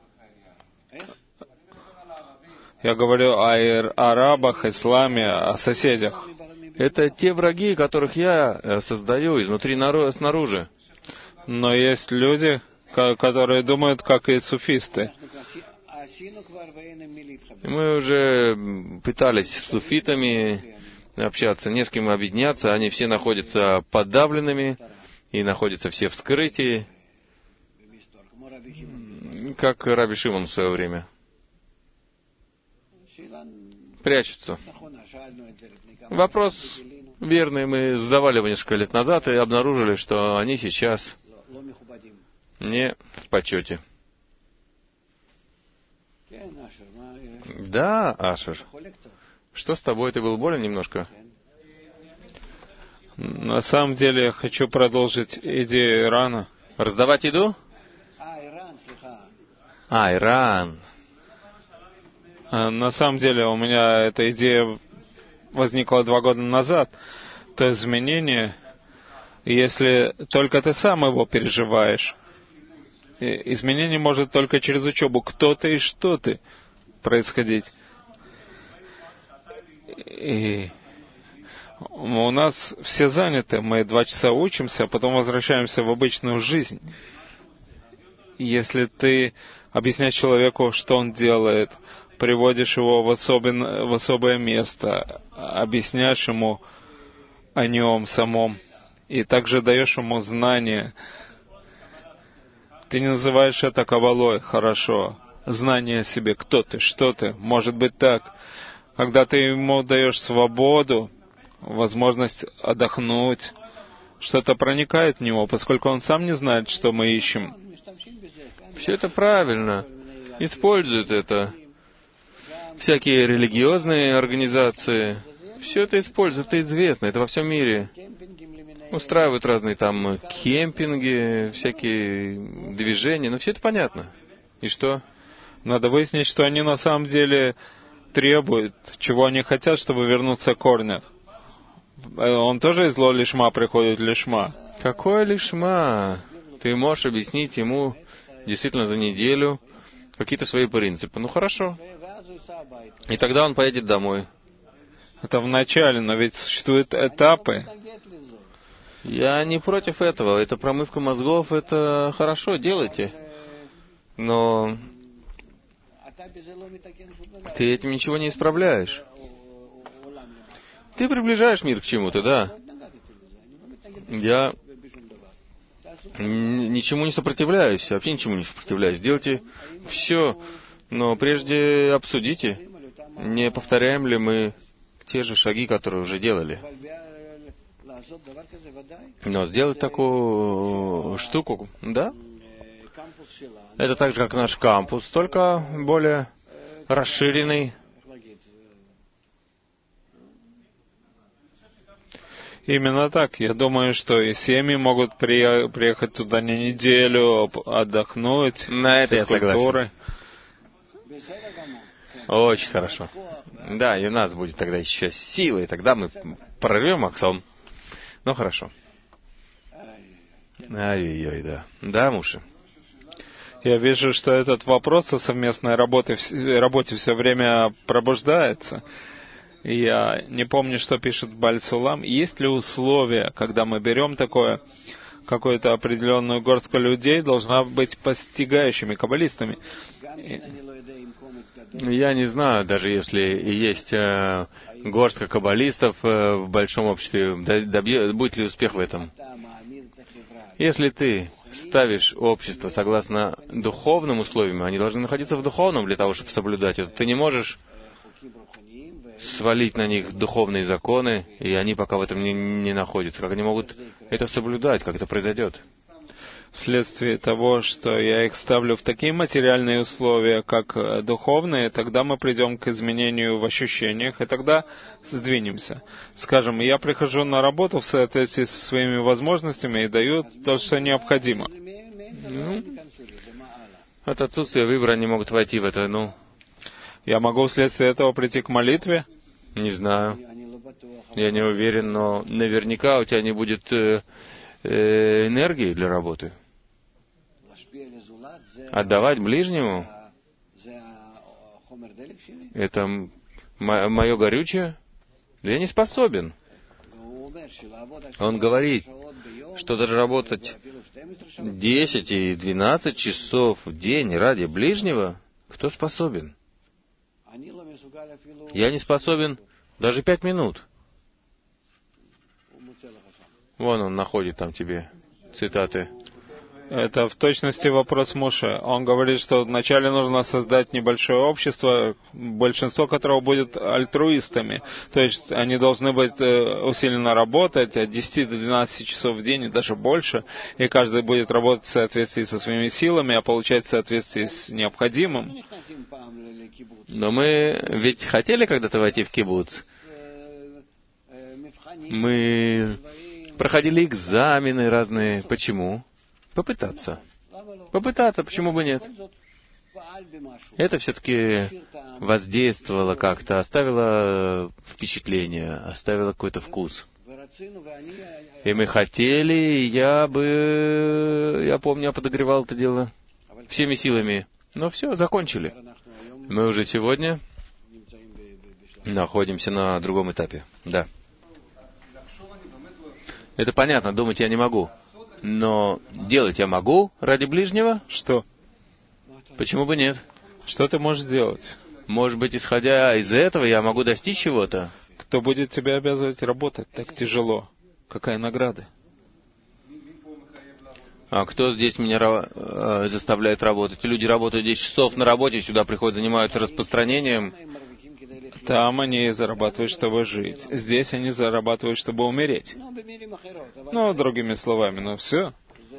Я говорю о арабах, исламе, о соседях. Это те враги, которых я создаю изнутри снаружи. Но есть люди, которые думают, как и суфисты. Мы уже пытались с суфитами общаться, не с кем объединяться. Они все находятся подавленными и находятся все в скрытии, как Раби Шимон в свое время. Прячутся. Вопрос верный. Мы задавали его несколько лет назад и обнаружили, что они сейчас не в почете. Да, Ашер. Что с тобой? Ты был болен немножко? На самом деле я хочу продолжить идею Ирана. Раздавать еду? Иран. На самом деле у меня эта идея возникла 2 года назад. То изменение, если только ты сам его переживаешь. Изменение может только через учебу. Кто ты и что ты происходить. И у нас все заняты. Мы 2 часа учимся, а потом возвращаемся в обычную жизнь. Если ты объясняешь человеку, что он делает, приводишь его в особое место, объясняешь ему о нем самом, и также даешь ему знания. Ты не называешь это кабалой, хорошо. Знание о себе, кто ты, что ты, может быть так. Когда ты ему даешь свободу, возможность отдохнуть, что-то проникает в него, поскольку он сам не знает, что мы ищем. Все это правильно. Используют это. Всякие религиозные организации. Все это используют, это известно, это во всем мире. Устраивают разные там кемпинги, всякие движения, но все это понятно. И что? Надо выяснить, что они на самом деле требуют, чего они хотят, чтобы вернуться к корням. Он тоже из ло лишма приходит лишма. Какое лишма? Ты можешь объяснить ему действительно за неделю какие-то свои принципы. Ну хорошо. И тогда он поедет домой. Это в начале, но ведь существуют этапы. Я не против этого. Это промывка мозгов, это хорошо, делайте. Но ты этим ничего не исправляешь. Ты приближаешь мир к чему-то, да. Я ничему не сопротивляюсь, вообще ничему не сопротивляюсь. Делайте все, но прежде обсудите, не повторяем ли мы те же шаги, которые уже делали. Но сделать такую штуку, да? Это так же, как наш кампус, только более расширенный. Именно так. Я думаю, что и семьи могут приехать туда на неделю, отдохнуть. На это я согласен. Очень хорошо. Да, и у нас будет тогда еще сила, и тогда мы прорвем аксон. Ну, хорошо. Ай-яй-яй, да. Да, Муша. Я вижу, что этот вопрос о совместной работе все время пробуждается. И я не помню, что пишет Баль Сулам. Есть ли условия, когда мы берем какую-то определенную горстку людей, должна быть постигающими каббалистами? Я не знаю, даже если и есть горстка каббалистов в большом обществе, будет ли успех в этом? Если ты ставишь общество согласно духовным условиям, они должны находиться в духовном для того, чтобы соблюдать это. Ты не можешь свалить на них духовные законы, и они пока в этом не находятся. Как они могут это соблюдать, как это произойдет? Вследствие того, что я их ставлю в такие материальные условия, как духовные, тогда мы придем к изменению в ощущениях, и тогда сдвинемся. Скажем, я прихожу на работу в соответствии со своими возможностями и даю то, что необходимо. От отсутствия выбора они могут войти в это, Я могу вследствие этого прийти к молитве? Не знаю. Я не уверен, но наверняка у тебя не будет энергии для работы. Отдавать ближнему — это мое горючее? Да я не способен. Он говорит, что даже работать 10 и 12 часов в день ради ближнего, кто способен? Я не способен даже 5 минут. Вон он находит там тебе цитаты. Это в точности вопрос Моше. Он говорит, что вначале нужно создать небольшое общество, большинство которого будет альтруистами. То есть они должны быть усиленно работать от 10 до 12 часов в день и даже больше, и каждый будет работать в соответствии со своими силами, а получать в соответствии с необходимым. Но мы ведь хотели когда-то войти в кибуц. Мы проходили экзамены разные. Почему? Попытаться. Попытаться, почему бы нет? Это все-таки воздействовало как-то, оставило впечатление, оставило какой-то вкус. И мы хотели, и я помню, я подогревал это дело всеми силами. Но все, закончили. Мы уже сегодня находимся на другом этапе. Да. Это понятно, думать я не могу. Но делать я могу ради ближнего? Что? Почему бы нет? Что ты можешь сделать? Может быть, исходя из этого, я могу достичь чего-то? Кто будет тебя обязывать работать так тяжело? Какая награда? А кто здесь меня заставляет работать? Люди работают 10 часов на работе, сюда приходят, занимаются распространением. Там они зарабатывают, чтобы жить. Здесь они зарабатывают, чтобы умереть. Ну, другими словами, все.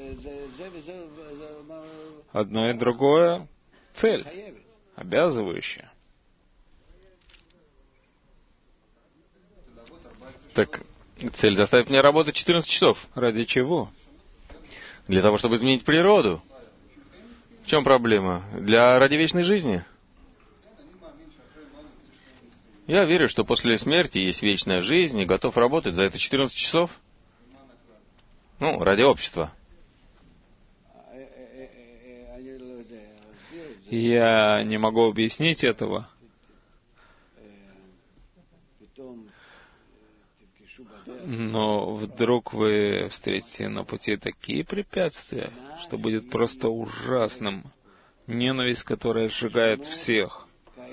Одно и другое — цель, обязывающая. Так цель заставит меня работать 14 часов. Ради чего? Для того, чтобы изменить природу. В чем проблема? Ради вечной жизни. Я верю, что после смерти есть вечная жизнь и готов работать за это 14 часов. Ради общества. Я не могу объяснить этого. Но вдруг вы встретите на пути такие препятствия, что будет просто ужасным. Ненависть, которая сжигает всех.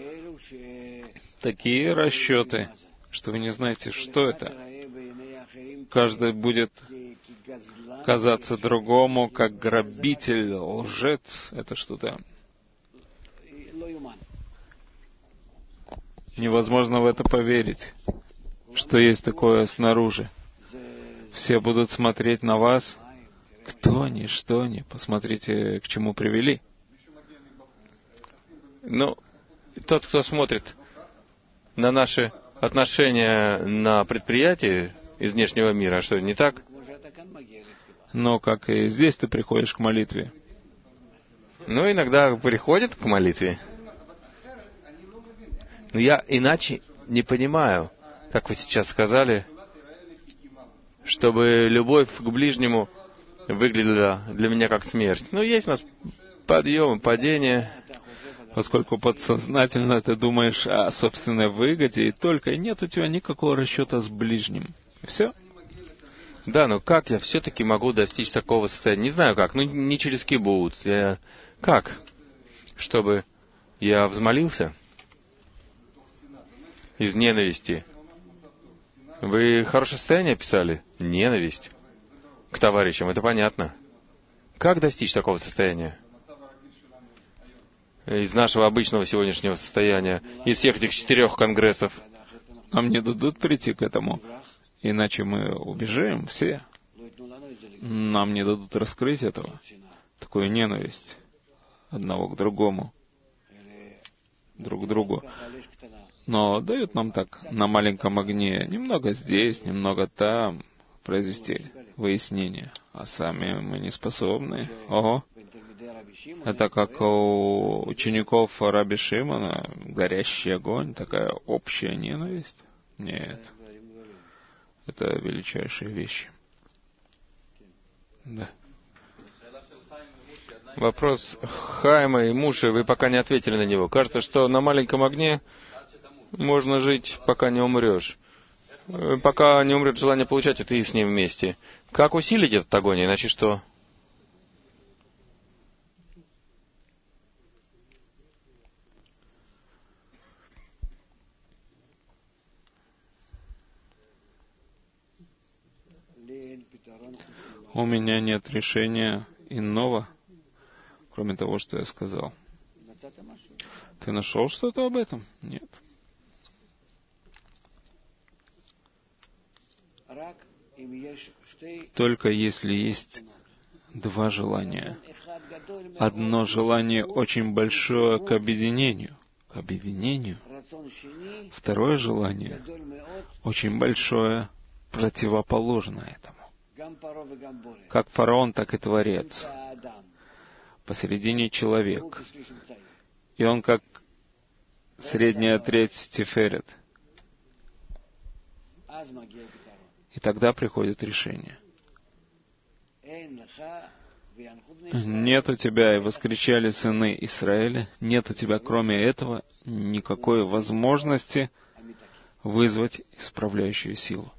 Такие расчеты, что вы не знаете, что это. Каждый будет казаться другому, как грабитель, лжец. Это что-то... Невозможно в это поверить, что есть такое снаружи. Все будут смотреть на вас. Кто они, что они? Посмотрите, к чему привели. Ну, тот, кто смотрит на наши отношения на предприятии из внешнего мира, что, не так? Но, как и здесь, ты приходишь к молитве. Ну, иногда приходит к молитве. Но я иначе не понимаю, как вы сейчас сказали, чтобы любовь к ближнему выглядела для меня как смерть. Ну, есть у нас подъем, падение. Поскольку подсознательно ты думаешь о собственной выгоде, и только нет у тебя никакого расчета с ближним. Все. Да, но как я все-таки могу достичь такого состояния? Не знаю как. Ну, не через кибуц. Как? Чтобы я взмолился? Из ненависти. Вы хорошее состояние описали? Ненависть. К товарищам, это понятно. Как достичь такого состояния? Из нашего обычного сегодняшнего состояния, из всех этих 4 конгрессов. Нам не дадут прийти к этому, иначе мы убежим все. Нам не дадут раскрыть этого. Такую ненависть одного к другому, друг к другу. Но дают нам так, на маленьком огне, немного здесь, немного там, произвести выяснение. А сами мы не способны. Ого! Это как у учеников Раби Шимона, горящий огонь, такая общая ненависть. Нет. Это величайшие вещи. Да. Вопрос Хайма и Муши, вы пока не ответили на него. Кажется, что на маленьком огне можно жить, пока не умрешь. Пока не умрет желание получать, и ты с ним вместе. Как усилить этот огонь, иначе что? У меня нет решения иного, кроме того, что я сказал. Ты нашел что-то об этом? Нет. Только если есть 2 желания. Одно желание очень большое к объединению. К объединению. Второе желание очень большое, противоположно этому. Как фараон, так и Творец. Посередине человек. И он как средняя треть Тиферет. И тогда приходит решение. Нет у тебя, и воскричали сыны Израиля, нет у тебя, кроме этого, никакой возможности вызвать исправляющую силу.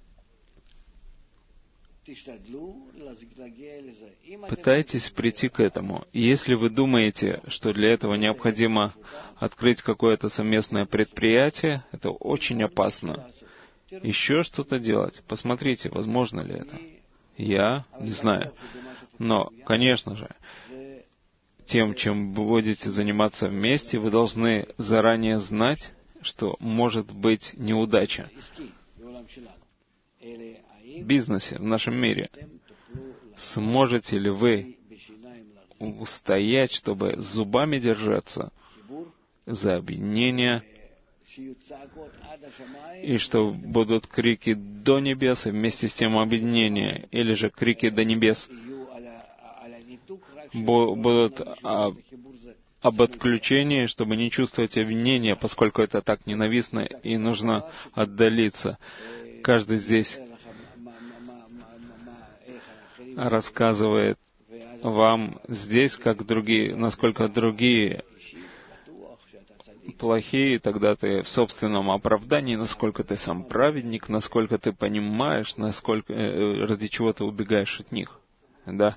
Пытайтесь прийти к этому. И если вы думаете, что для этого необходимо открыть какое-то совместное предприятие, это очень опасно. Еще что-то делать. Посмотрите, возможно ли это. Я не знаю. Но, конечно же, тем, чем вы будете заниматься вместе, вы должны заранее знать, что может быть неудача. В бизнесе, в нашем мире. Сможете ли вы устоять, чтобы зубами держаться за объединение, и что будут крики до небес и вместе с тем объединение, или же крики до небес будут об отключении, чтобы не чувствовать обвинения, поскольку это так ненавистно и нужно отдалиться. Каждый здесь рассказывает вам здесь, как другие, насколько другие плохие, тогда ты в собственном оправдании, насколько ты сам праведник, насколько ты понимаешь, насколько, ради чего ты убегаешь от них. Да.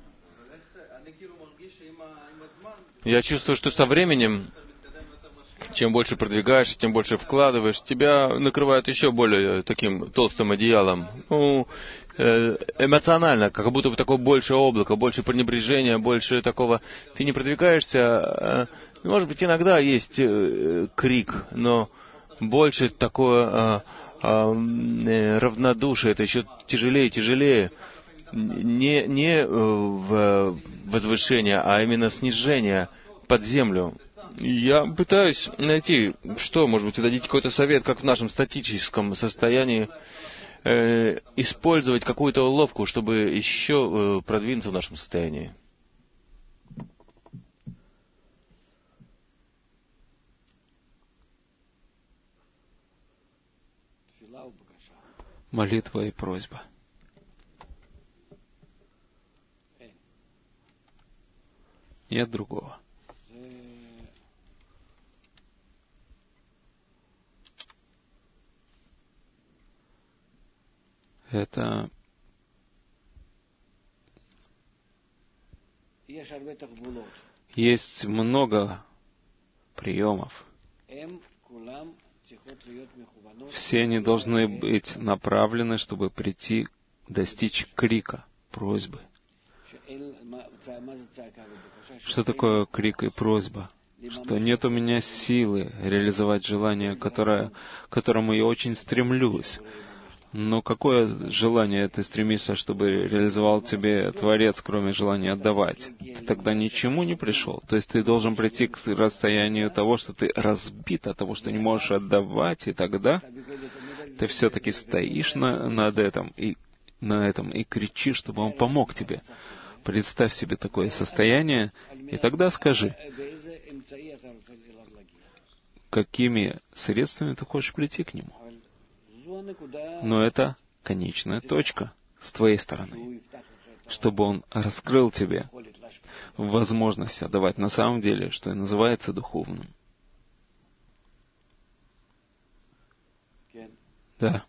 Я чувствую, что со временем, чем больше продвигаешься, тем больше вкладываешь, тебя накрывают еще более таким толстым одеялом. Эмоционально, как будто бы такое большее облако, больше пренебрежения, больше такого. Ты не продвигаешься. Может быть, иногда есть крик, но больше такое равнодушие, это еще тяжелее и тяжелее. Не возвышение, а именно снижение под землю. Я пытаюсь найти, что, может быть, вы дадите какой-то совет, как в нашем статическом состоянии использовать какую-то уловку, чтобы еще продвинуться в нашем состоянии. Молитва и просьба. Нет другого. Это есть много приемов. Все они должны быть направлены, чтобы прийти, достичь крика, просьбы. Что такое крик и просьба? Что нет у меня силы реализовать желание, которому я очень стремлюсь. Но какое желание ты стремишься, чтобы реализовал тебе Творец, кроме желания отдавать? Ты тогда ничему не пришел. То есть ты должен прийти к расстоянию того, что ты разбит от того, что не можешь отдавать, и тогда ты все-таки стоишь над этим и кричишь, чтобы Он помог тебе. Представь себе такое состояние, и тогда скажи, какими средствами ты хочешь прийти к Нему. Но это конечная точка с твоей стороны, чтобы Он раскрыл тебе возможность отдавать на самом деле, что и называется духовным. Да.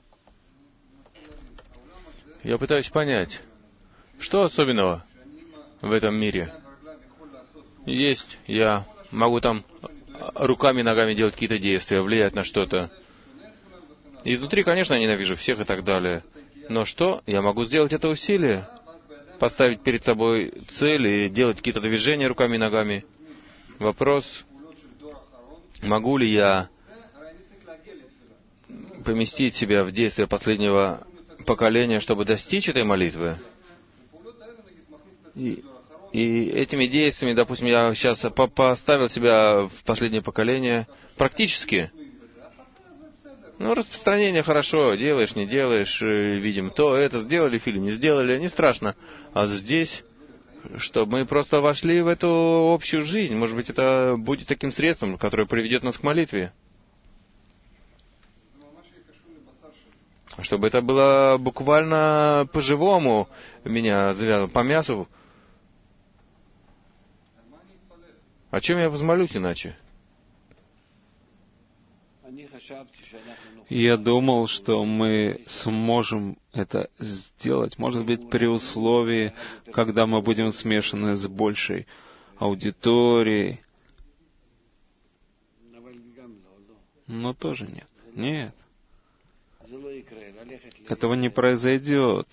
Я пытаюсь понять, что особенного в этом мире. Есть, я могу там руками, ногами делать какие-то действия, влиять на что-то. Изнутри, конечно, я ненавижу всех и так далее. Но что? Я могу сделать это усилие, поставить перед собой цель и делать какие-то движения руками и ногами. Вопрос, могу ли я поместить себя в действие последнего поколения, чтобы достичь этой молитвы? И этими действиями, допустим, я сейчас поставил себя в последнее поколение практически. Распространение хорошо, делаешь, не делаешь, видим то, это, сделали фильм, не сделали, не страшно. А здесь, чтобы мы просто вошли в эту общую жизнь, может быть, это будет таким средством, которое приведет нас к молитве. Чтобы это было буквально по-живому меня завязано, по мясу. О чем я возмолюсь иначе? Я думал, что мы сможем это сделать, может быть, при условии, когда мы будем смешаны с большей аудиторией. Но тоже нет. Нет. Этого не произойдет.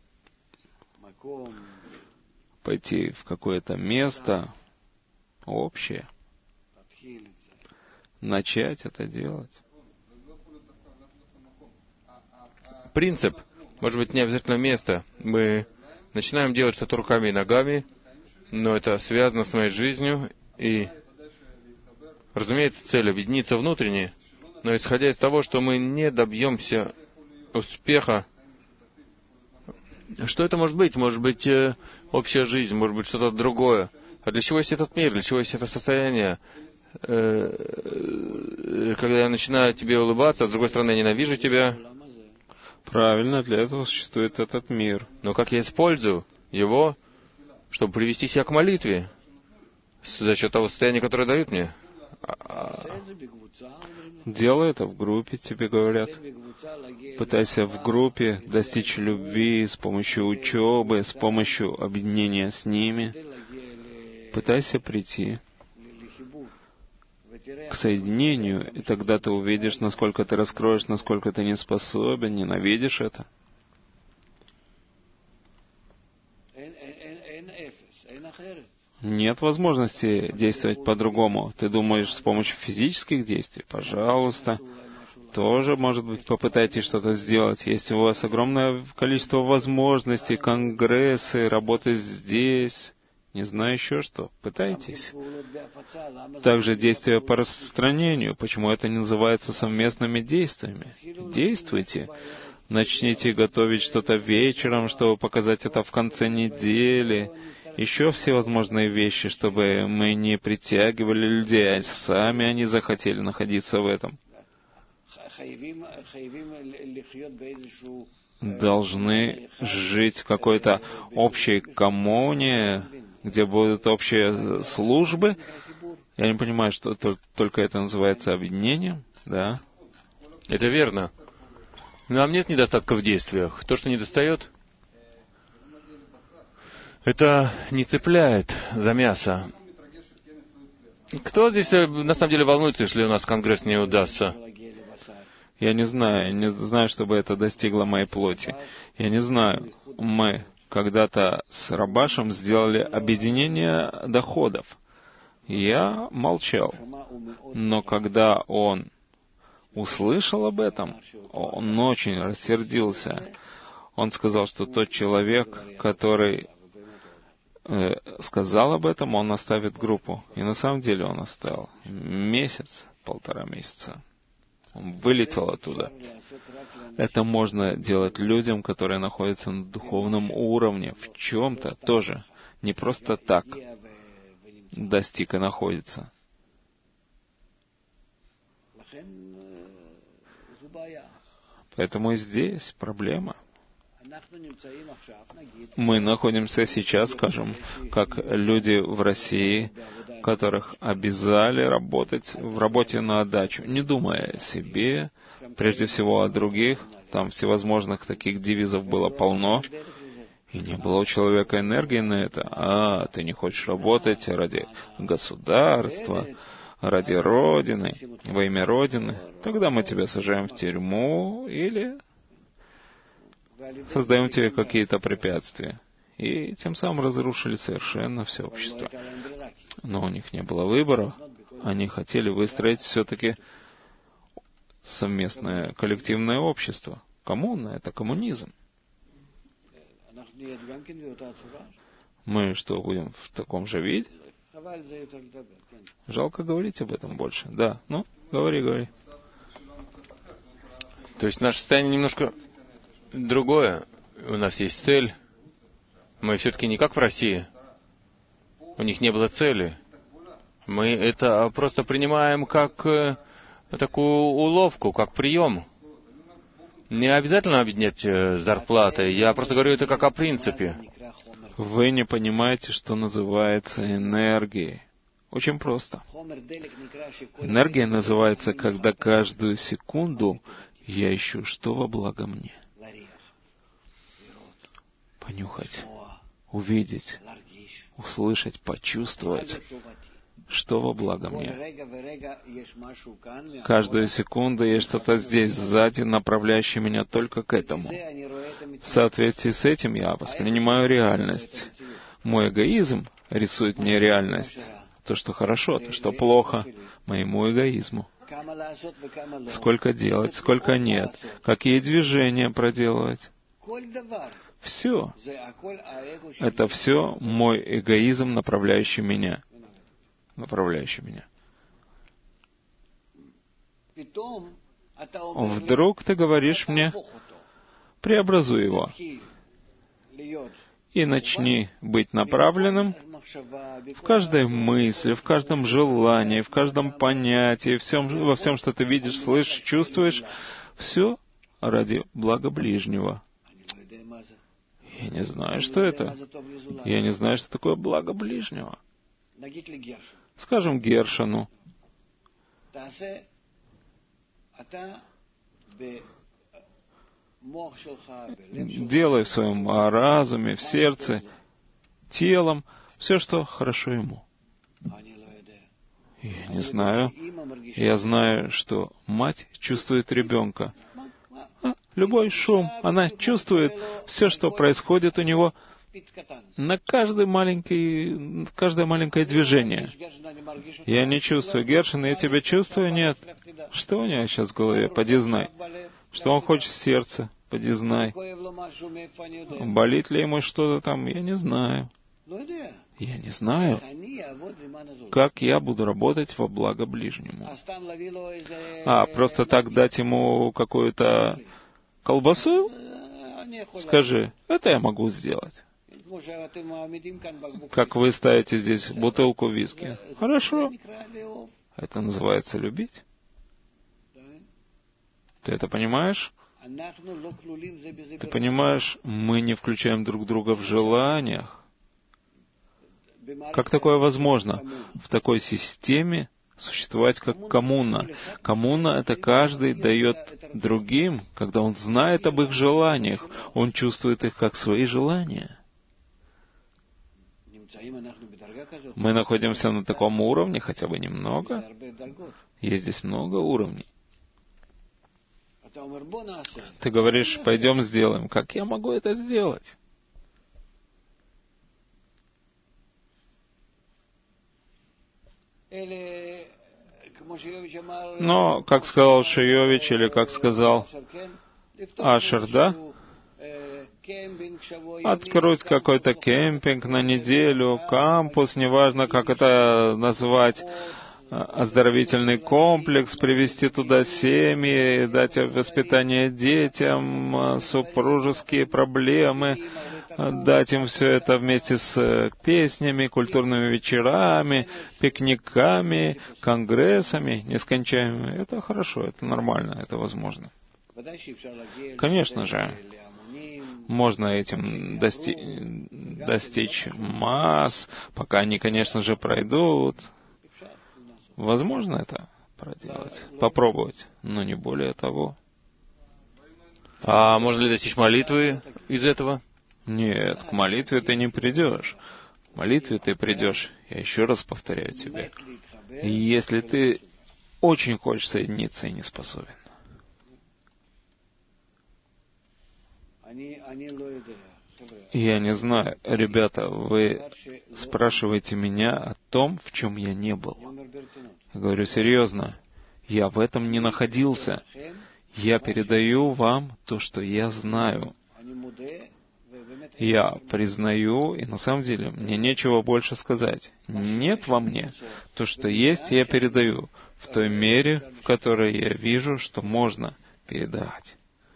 Пойти в какое-то место общее, начать это делать. Принцип, может быть, не обязательно место. Мы начинаем делать что-то руками и ногами, но это связано с моей жизнью, и, разумеется, цель объединиться внутренне, но исходя из того, что мы не добьемся успеха, что это может быть? Может быть, общая жизнь, может быть, что-то другое. А для чего есть этот мир, для чего есть это состояние? Когда я начинаю тебе улыбаться, а с другой стороны, я ненавижу тебя. Правильно, для этого существует этот мир. Но как я использую его, чтобы привести себя к молитве за счет того состояния, которое дают мне? Делай это в группе, тебе говорят. Пытайся в группе достичь любви с помощью учебы, с помощью объединения с ними. Пытайся прийти к соединению, и тогда ты увидишь, насколько ты раскроешь, насколько ты не способен, ненавидишь это. Нет возможности действовать по-другому. Ты думаешь, с помощью физических действий? Пожалуйста. Тоже, может быть, попытайтесь что-то сделать. Есть у вас огромное количество возможностей, конгрессы, работать здесь, не знаю еще что. Пытайтесь. Также действия по распространению. Почему это не называется совместными действиями? Действуйте. Начните готовить что-то вечером, чтобы показать это в конце недели. Еще всевозможные вещи, чтобы мы не притягивали людей, а сами они захотели находиться в этом. Должны жить в какой-то общей коммуне, где будут общие службы. Я не понимаю, что только это называется объединением, да? Это верно. Нам нет недостатка в действиях. То, что недостает, это не цепляет за мясо. Кто здесь на самом деле волнуется, если у нас конгресс не удастся? Я не знаю, чтобы это достигло моей плоти. Я не знаю. Мы когда-то с Рабашем сделали объединение доходов. Я молчал. Но когда он услышал об этом, он очень рассердился. Он сказал, что тот человек, который сказал об этом, он оставит группу. И на самом деле он оставил. Полтора месяца. Он вылетел оттуда. Это можно делать людям, которые находятся на духовном уровне, в чем-то тоже. Не просто так достиг и находится. Поэтому и здесь проблема. Мы находимся сейчас, скажем, как люди в России, которых обязали работать в работе на отдачу, не думая о себе, прежде всего о других. Там всевозможных таких девизов было полно, и не было у человека энергии на это. Ты не хочешь работать ради государства, ради Родины, во имя Родины, тогда мы тебя сажаем в тюрьму или создаем тебе какие-то препятствия. И тем самым разрушили совершенно все общество. Но у них не было выбора. Они хотели выстроить все-таки совместное коллективное общество. Коммуна — это коммунизм. Мы что, будем в таком же виде? Жалко говорить об этом больше. Да, говори. То есть наше состояние немножко другое. У нас есть цель. Мы все-таки не как в России. У них не было цели. Мы это просто принимаем как такую уловку, как прием. Не обязательно объединять зарплаты. Я просто говорю это как о принципе. Вы не понимаете, что называется энергией. Очень просто. Энергия называется, когда каждую секунду я ищу, что во благо мне. Понюхать, увидеть, услышать, почувствовать, что во благо мне. Каждую секунду есть что-то здесь, сзади, направляющее меня только к этому. В соответствии с этим я воспринимаю реальность. Мой эгоизм рисует мне реальность. То, что хорошо, то, что плохо, моему эгоизму. Сколько делать, сколько нет, какие движения проделывать. Все. Это все мой эгоизм, направляющий меня. Вдруг ты говоришь мне, преобразуй его и начни быть направленным в каждой мысли, в каждом желании, в каждом понятии, во всем, что ты видишь, слышишь, чувствуешь, все ради блага ближнего. Я не знаю, что это. Я не знаю, что такое благо ближнего. Скажем Гершону. Делай в своем разуме, в сердце, телом все, что хорошо ему. Я не знаю. Я знаю, что мать чувствует ребенка. Любой шум, она чувствует все, что происходит у него на каждое маленькое движение. Я не чувствую Гершина, я тебя чувствую? Нет. Что у него сейчас в голове? Поди знай. Что он хочет в сердце? Поди знай. Болит ли ему что-то там? Я не знаю. Я не знаю, как я буду работать во благо ближнему. Просто так дать ему какую-то колбасу? Скажи, это я могу сделать. Как вы ставите здесь бутылку виски. Хорошо. Это называется любить. Ты это понимаешь? Ты понимаешь, мы не включаем друг друга в желаниях. Как такое возможно? В такой системе существовать как коммуна. Коммуна — это каждый дает другим, когда он знает об их желаниях, он чувствует их как свои желания. Мы находимся на таком уровне, хотя бы немного. Есть здесь много уровней. Ты говоришь, пойдем сделаем. Как я могу это сделать? Но, как сказал Шиович, или как сказал Ашер, да? Открыть какой-то кемпинг на неделю, кампус, неважно, как это назвать, оздоровительный комплекс, привести туда семьи, дать воспитание детям, супружеские проблемы, дать им все это вместе с песнями, культурными вечерами, пикниками, конгрессами нескончаемыми. Это хорошо, это нормально, это возможно. Конечно же, можно этим достичь масс, пока они, конечно же, пройдут. Возможно это проделать, попробовать, но не более того. А можно ли достичь молитвы из этого? Нет, к молитве ты не придешь. К молитве ты придешь, я еще раз повторяю тебе, если ты очень хочешь соединиться и не способен. Я не знаю. Ребята, вы спрашиваете меня о том, в чем я не был. Я говорю серьезно. Я в этом не находился. Я передаю вам то, что я знаю. Я признаю, и на самом деле мне нечего больше сказать. Нет во мне. То, что есть, я передаю в той мере, в которой я вижу, что можно передавать.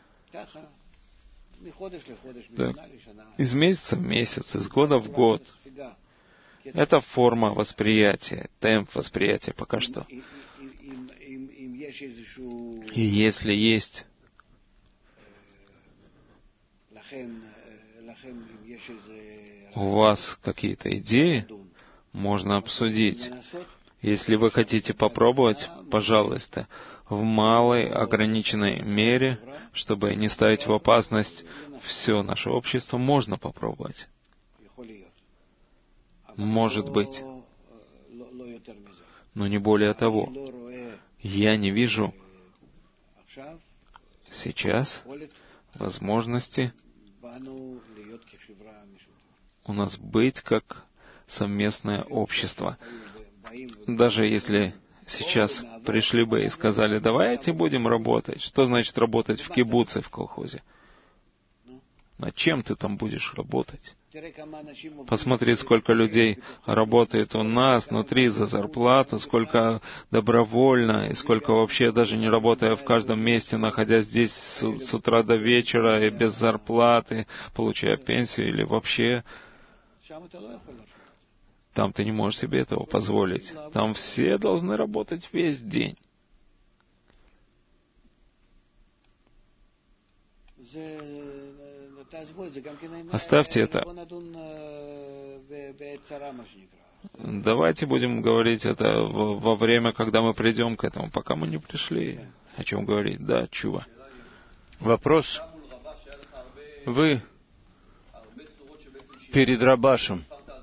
Так. Из месяца в месяц, из года в год. Это форма восприятия, темп восприятия пока что. И если есть у вас какие-то идеи, можно обсудить. Если вы хотите попробовать, пожалуйста, в малой, ограниченной мере, чтобы не ставить в опасность все наше общество, можно попробовать. Может быть. Но не более того. Я не вижу сейчас возможности у нас быть как совместное общество. Даже если сейчас пришли бы и сказали, давайте будем работать. Что значит работать в кибуце, в колхозе? Над чем ты там будешь работать? Посмотри, сколько людей работает у нас внутри за зарплату, сколько добровольно, и сколько вообще даже не работая в каждом месте, находясь здесь с утра до вечера и без зарплаты, получая пенсию или вообще. Там ты не можешь себе этого позволить. Там все должны работать весь день. Оставьте это. Давайте будем говорить это во время, когда мы придем к этому. Пока мы не пришли, о чем говорить. Да, чува. Вопрос. Вы перед Рабашем,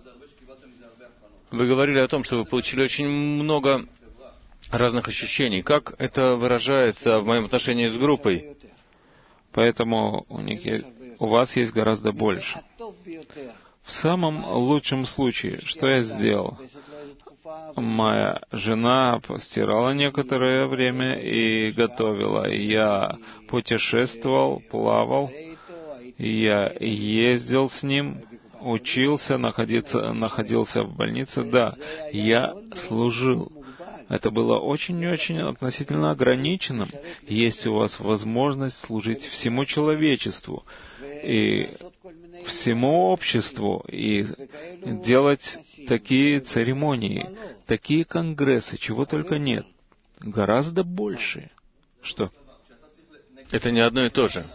вы говорили о том, что вы получили очень много разных ощущений. Как это выражается в моем отношении с группой? Поэтому у вас есть гораздо больше. В самом лучшем случае, что я сделал? Моя жена постирала некоторое время и готовила. Я путешествовал, плавал, я ездил с ним, учился, находился в больнице. Да, я служил. Это было очень-очень относительно ограниченным. Есть у вас возможность служить всему человечеству и всему обществу и делать такие церемонии, такие конгрессы, чего только нет. Гораздо больше. Что? Это не одно и то же.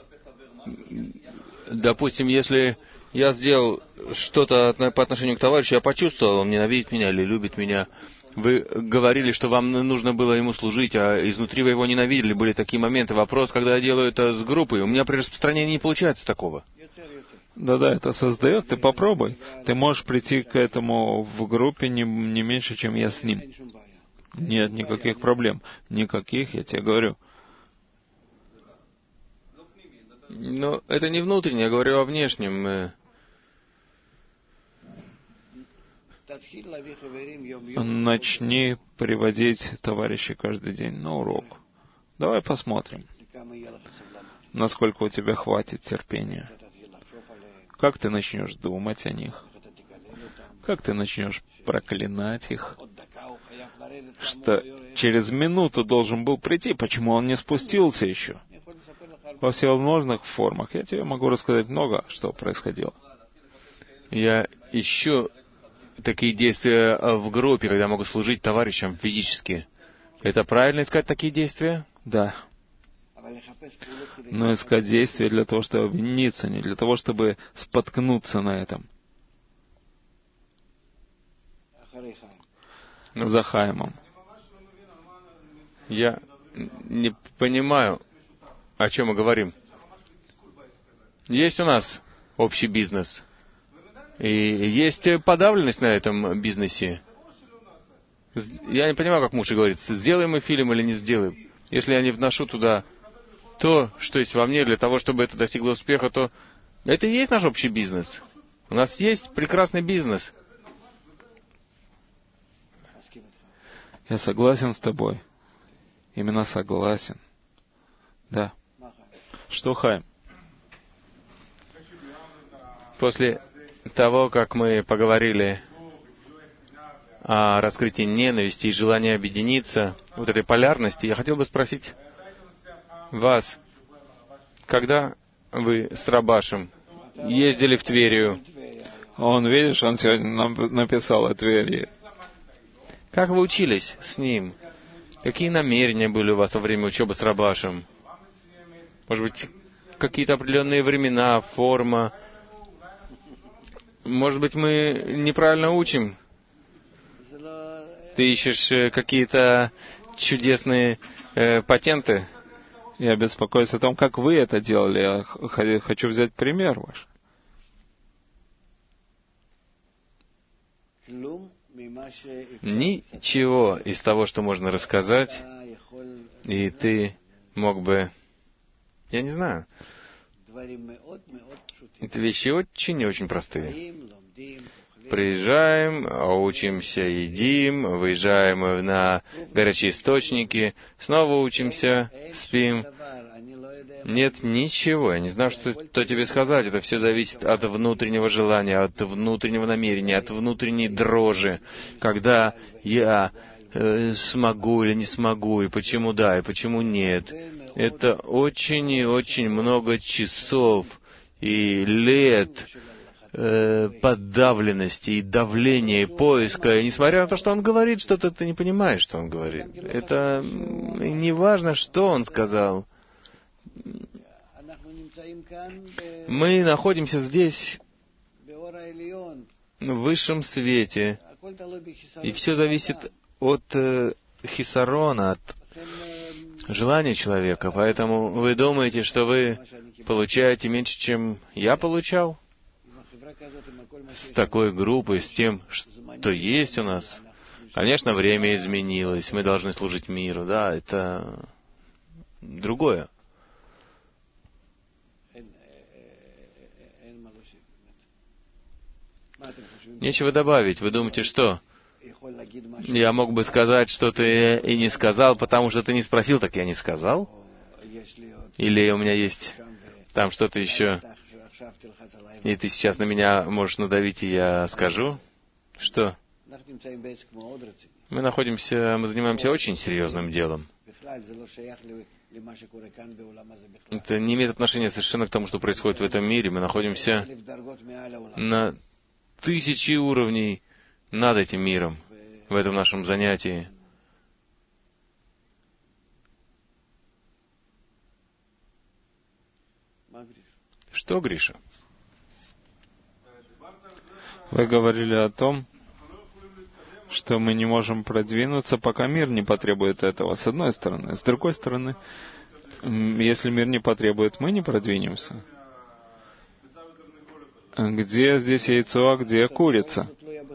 Допустим, если я сделал что-то по отношению к товарищу, я почувствовал, он ненавидит меня или любит меня. Вы говорили, что вам нужно было ему служить, а изнутри вы его ненавидели. Были такие моменты. Вопрос, когда я делаю это с группой, у меня при распространении не получается такого. Да-да, это создает. Ты попробуй. Ты можешь прийти к этому в группе не меньше, чем я с ним. Нет никаких проблем. Никаких, я тебе говорю. Но это не внутреннее, я говорю о внешнем. Начни приводить товарищей каждый день на урок. Давай посмотрим, насколько у тебя хватит терпения. Как ты начнешь думать о них? Как ты начнешь проклинать их? Что через минуту должен был прийти, почему он не спустился еще? Во всевозможных формах. Я тебе могу рассказать много, что происходило. Я ищу такие действия в группе, когда я могу служить товарищам физически. Это правильно искать такие действия? Да. Но искать действия для того, чтобы обвиниться, не для того, чтобы споткнуться на этом. За Хаимом. Я не понимаю, о чем мы говорим. Есть у нас общий бизнес. И есть подавленность на этом бизнесе. Я не понимаю, как муж говорит, сделаем мы фильм или не сделаем. Если я не вношу туда то, что есть во мне, для того, чтобы это достигло успеха, то это и есть наш общий бизнес. У нас есть прекрасный бизнес. Я согласен с тобой. Именно согласен. Да. Что, Хайм? После того, как мы поговорили о раскрытии ненависти и желании объединиться, вот этой полярности, я хотел бы спросить вас, когда вы с Рабашем ездили в Тверию? Он, видишь, он сегодня нам написал о Твери. Как вы учились с ним? Какие намерения были у вас во время учебы с Рабашем? Может быть, какие-то определенные времена, форма? Может быть, мы неправильно учим? Ты ищешь какие-то чудесные патенты? Я беспокоюсь о том, как вы это делали. Я хочу взять пример ваш. Ничего из того, что можно рассказать, и ты мог бы... Я не знаю. Это вещи очень и очень простые. Приезжаем, учимся, едим, выезжаем на горячие источники, снова учимся, спим. Нет ничего, я не знаю, что тебе сказать. Это все зависит от внутреннего желания, от внутреннего намерения, от внутренней дрожи. Когда я смогу или не смогу, и почему да, и почему нет. Это очень и очень много часов и лет подавленности и давления, и поиска. И несмотря на то, что он говорит что-то, ты не понимаешь, что он говорит. Это не важно, что он сказал. Мы находимся здесь в высшем свете, и все зависит от хисарона, от желания человека. Поэтому вы думаете, что вы получаете меньше, чем я получал? С такой группой, с тем, что есть у нас. Конечно, время изменилось, мы должны служить миру, да, это другое. Нечего добавить. Вы думаете, что? Я мог бы сказать, что ты и не сказал, потому что ты не спросил, так я не сказал? Или у меня есть там что-то еще, и ты сейчас на меня можешь надавить, и я скажу? Что? Мы занимаемся очень серьезным делом. Это не имеет отношения совершенно к тому, что происходит в этом мире. Мы находимся на 1000 уровней над этим миром в этом нашем занятии. Что, Гриша? Вы говорили о том, что мы не можем продвинуться, пока мир не потребует этого, с одной стороны. С другой стороны, если мир не потребует, мы не продвинемся. Где здесь яйцо, а где курица?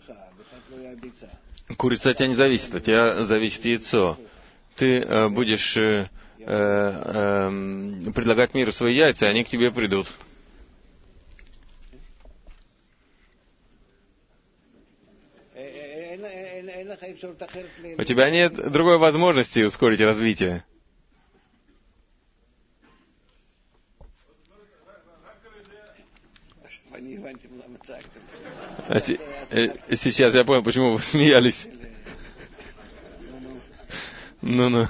Курица от тебя не зависит, от тебя зависит яйцо. Ты будешь предлагать миру свои яйца, и они к тебе придут. У тебя нет другой возможности ускорить развитие. Сейчас я понял, почему вы смеялись. Ну-ну.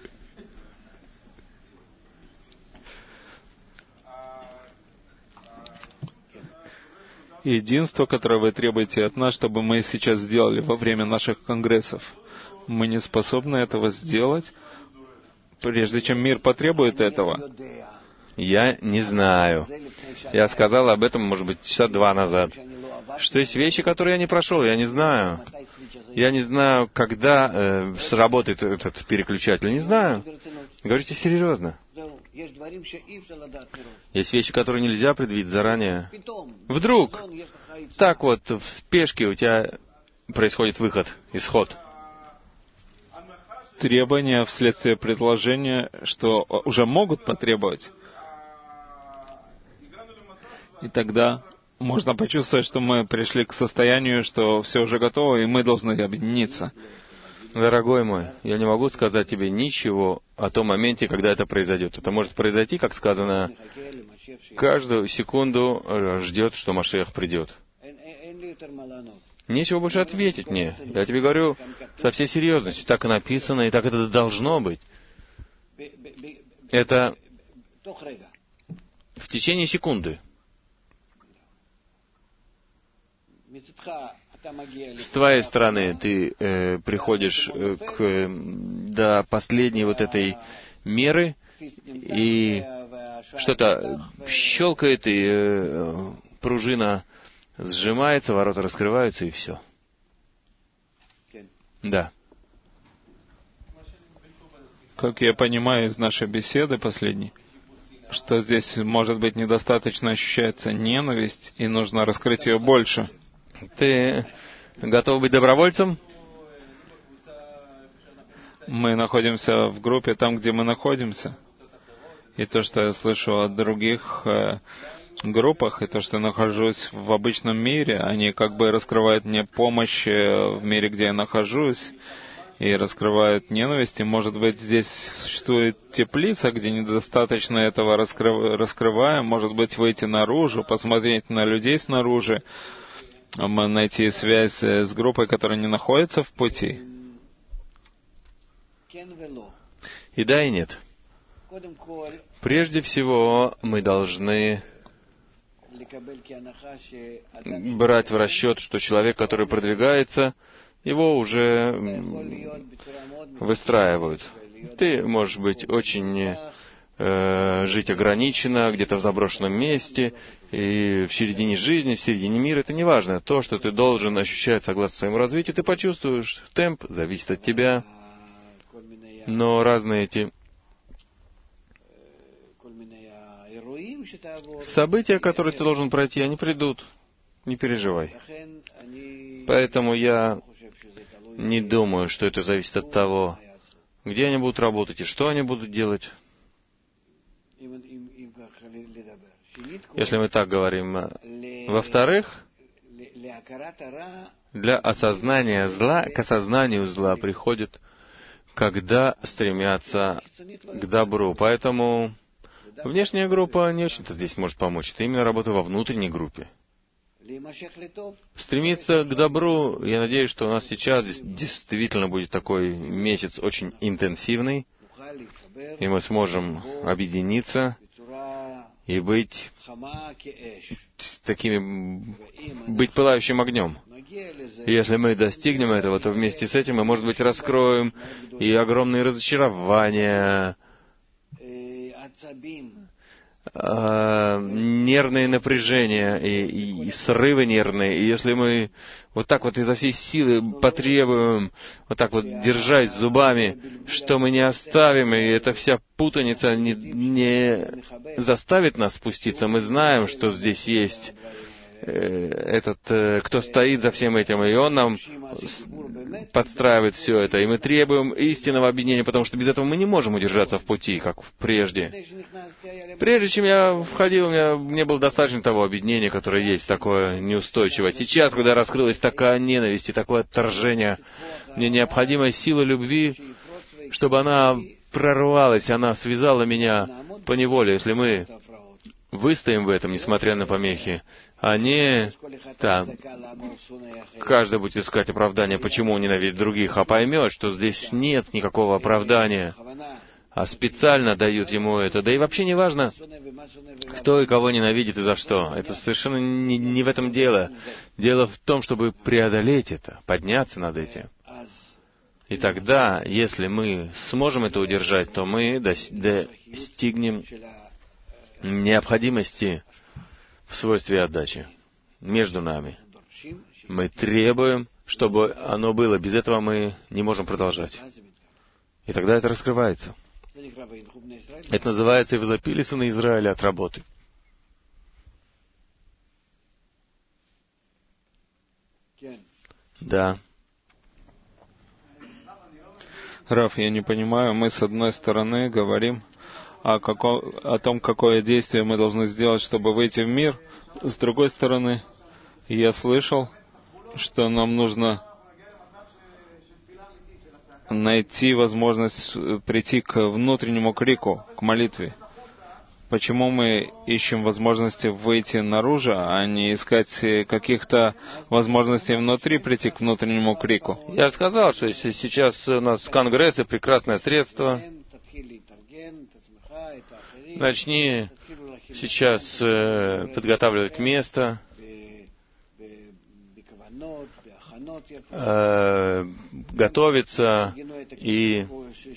Единство, которое вы требуете от нас, чтобы мы сейчас сделали во время наших конгрессов, мы не способны этого сделать, прежде чем мир потребует этого. Я не знаю. Я сказал об этом, может быть, часа 2 назад. Что есть вещи, которые я не прошел, я не знаю. Я не знаю, когда сработает этот переключатель. Не знаю. Говорите серьезно. Есть вещи, которые нельзя предвидеть заранее. Вдруг, так вот, в спешке у тебя происходит выход, исход. Требования вследствие предложения, что уже могут потребовать. И тогда можно почувствовать, что мы пришли к состоянию, что все уже готово, и мы должны объединиться. Дорогой мой, я не могу сказать тебе ничего о том моменте, когда это произойдет. Это может произойти, как сказано, каждую секунду ждет, что Машиах придет. Нечего больше ответить мне. Я тебе говорю со всей серьезностью. Так и написано, и так это должно быть. Это в течение секунды. С твоей стороны ты приходишь до последней вот этой меры, и что-то щелкает, и пружина сжимается, ворота раскрываются, и все. Да. Как я понимаю из нашей беседы последней, что здесь, может быть, недостаточно ощущается ненависть, и нужно раскрыть ее больше. Ты готов быть добровольцем? Мы находимся в группе там, где мы находимся. И то, что я слышу от других группах, и то, что я нахожусь в обычном мире, они как бы раскрывают мне помощь в мире, где я нахожусь, и раскрывают ненависть. И, может быть, здесь существует теплица, где недостаточно этого раскрываем. Может быть, выйти наружу, посмотреть на людей снаружи, найти связь с группой, которая не находится в пути? И да, и нет. Прежде всего, мы должны брать в расчет, что человек, который продвигается, его уже выстраивают. Ты можешь быть очень жить ограниченно, где-то в заброшенном месте, и в середине жизни, в середине мира, это не важно. То, что ты должен ощущать согласно своему развитию, ты почувствуешь. Темп зависит от тебя. Но разные эти события, которые ты должен пройти, они придут. Не переживай. Поэтому я не думаю, что это зависит от того, где они будут работать и что они будут делать. Если мы так говорим. Во-вторых, для осознания зла, к осознанию зла приходит, когда стремятся к добру. Поэтому внешняя группа не очень-то здесь может помочь. Это именно работа во внутренней группе. Стремиться к добру, я надеюсь, что у нас сейчас действительно будет такой месяц очень интенсивный, и мы сможем объединиться и быть быть пылающим огнем. Если мы достигнем этого, то вместе с этим мы, может быть, раскроем и огромные разочарования, нервные напряжения и срывы нервные. И если мы вот так вот изо всей силы потребуем, вот так вот держась зубами, что мы не оставим, и эта вся путаница не заставит нас спуститься, мы знаем, что здесь есть кто стоит за всем этим, и он нам подстраивает все это, и мы требуем истинного объединения, потому что без этого мы не можем удержаться в пути, как прежде. Прежде чем я входил, мне было достаточно того объединения, которое есть, такое неустойчивое. Сейчас, когда раскрылась такая ненависть и такое отторжение, мне необходима сила любви, чтобы она прорвалась, она связала меня поневоле. Если мы выстоим в этом, несмотря на помехи, а не там, каждый будет искать оправдание, почему он ненавидит других, а поймет, что здесь нет никакого оправдания, а специально дают ему это. Да и вообще не важно, кто и кого ненавидит и за что. Это совершенно не в этом дело. Дело в том, чтобы преодолеть это, подняться над этим. И тогда, если мы сможем это удержать, то мы достигнем необходимости в свойстве отдачи между нами. Мы требуем, чтобы оно было. Без этого мы не можем продолжать. И тогда это раскрывается. Это называется «И возопили сыны Израиля от работы». Да. Раф, я не понимаю, мы с одной стороны говорим о том, какое действие мы должны сделать, чтобы выйти в мир. С другой стороны, я слышал, что нам нужно найти возможность прийти к внутреннему крику, к молитве. Почему мы ищем возможности выйти наружу, а не искать каких-то возможностей внутри прийти к внутреннему крику? Я же сказал, что сейчас у нас конгрессы — прекрасное средство. Начни сейчас подготавливать место, готовиться и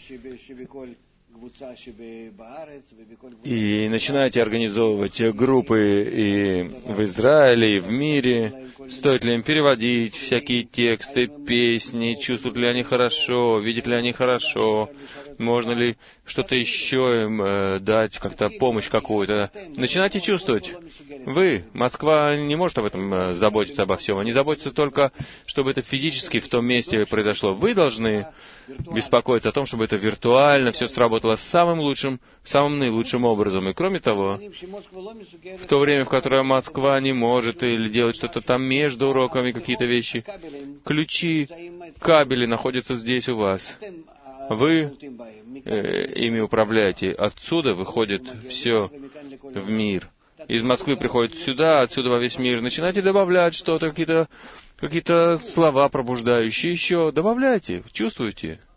начинайте организовывать группы и в Израиле, и в мире. Стоит ли им переводить всякие тексты, песни, чувствуют ли они хорошо, видят ли они хорошо, можно ли что-то еще им дать, как-то помощь какую-то. Начинайте чувствовать. Вы, Москва, не может об этом заботиться обо всем. Они заботятся только, чтобы это физически в том месте произошло. Вы должны беспокоиться о том, чтобы это виртуально все сработало самым наилучшим образом. И кроме того, в то время, в которое Москва не может или делать что-то там между уроками, какие-то вещи, ключи, кабели находятся здесь у вас. Вы ими управляете. Отсюда выходит все в мир. Из Москвы приходит сюда, отсюда во весь мир. Начинайте добавлять что-то, какие-то слова пробуждающие еще. Добавляйте, чувствуете.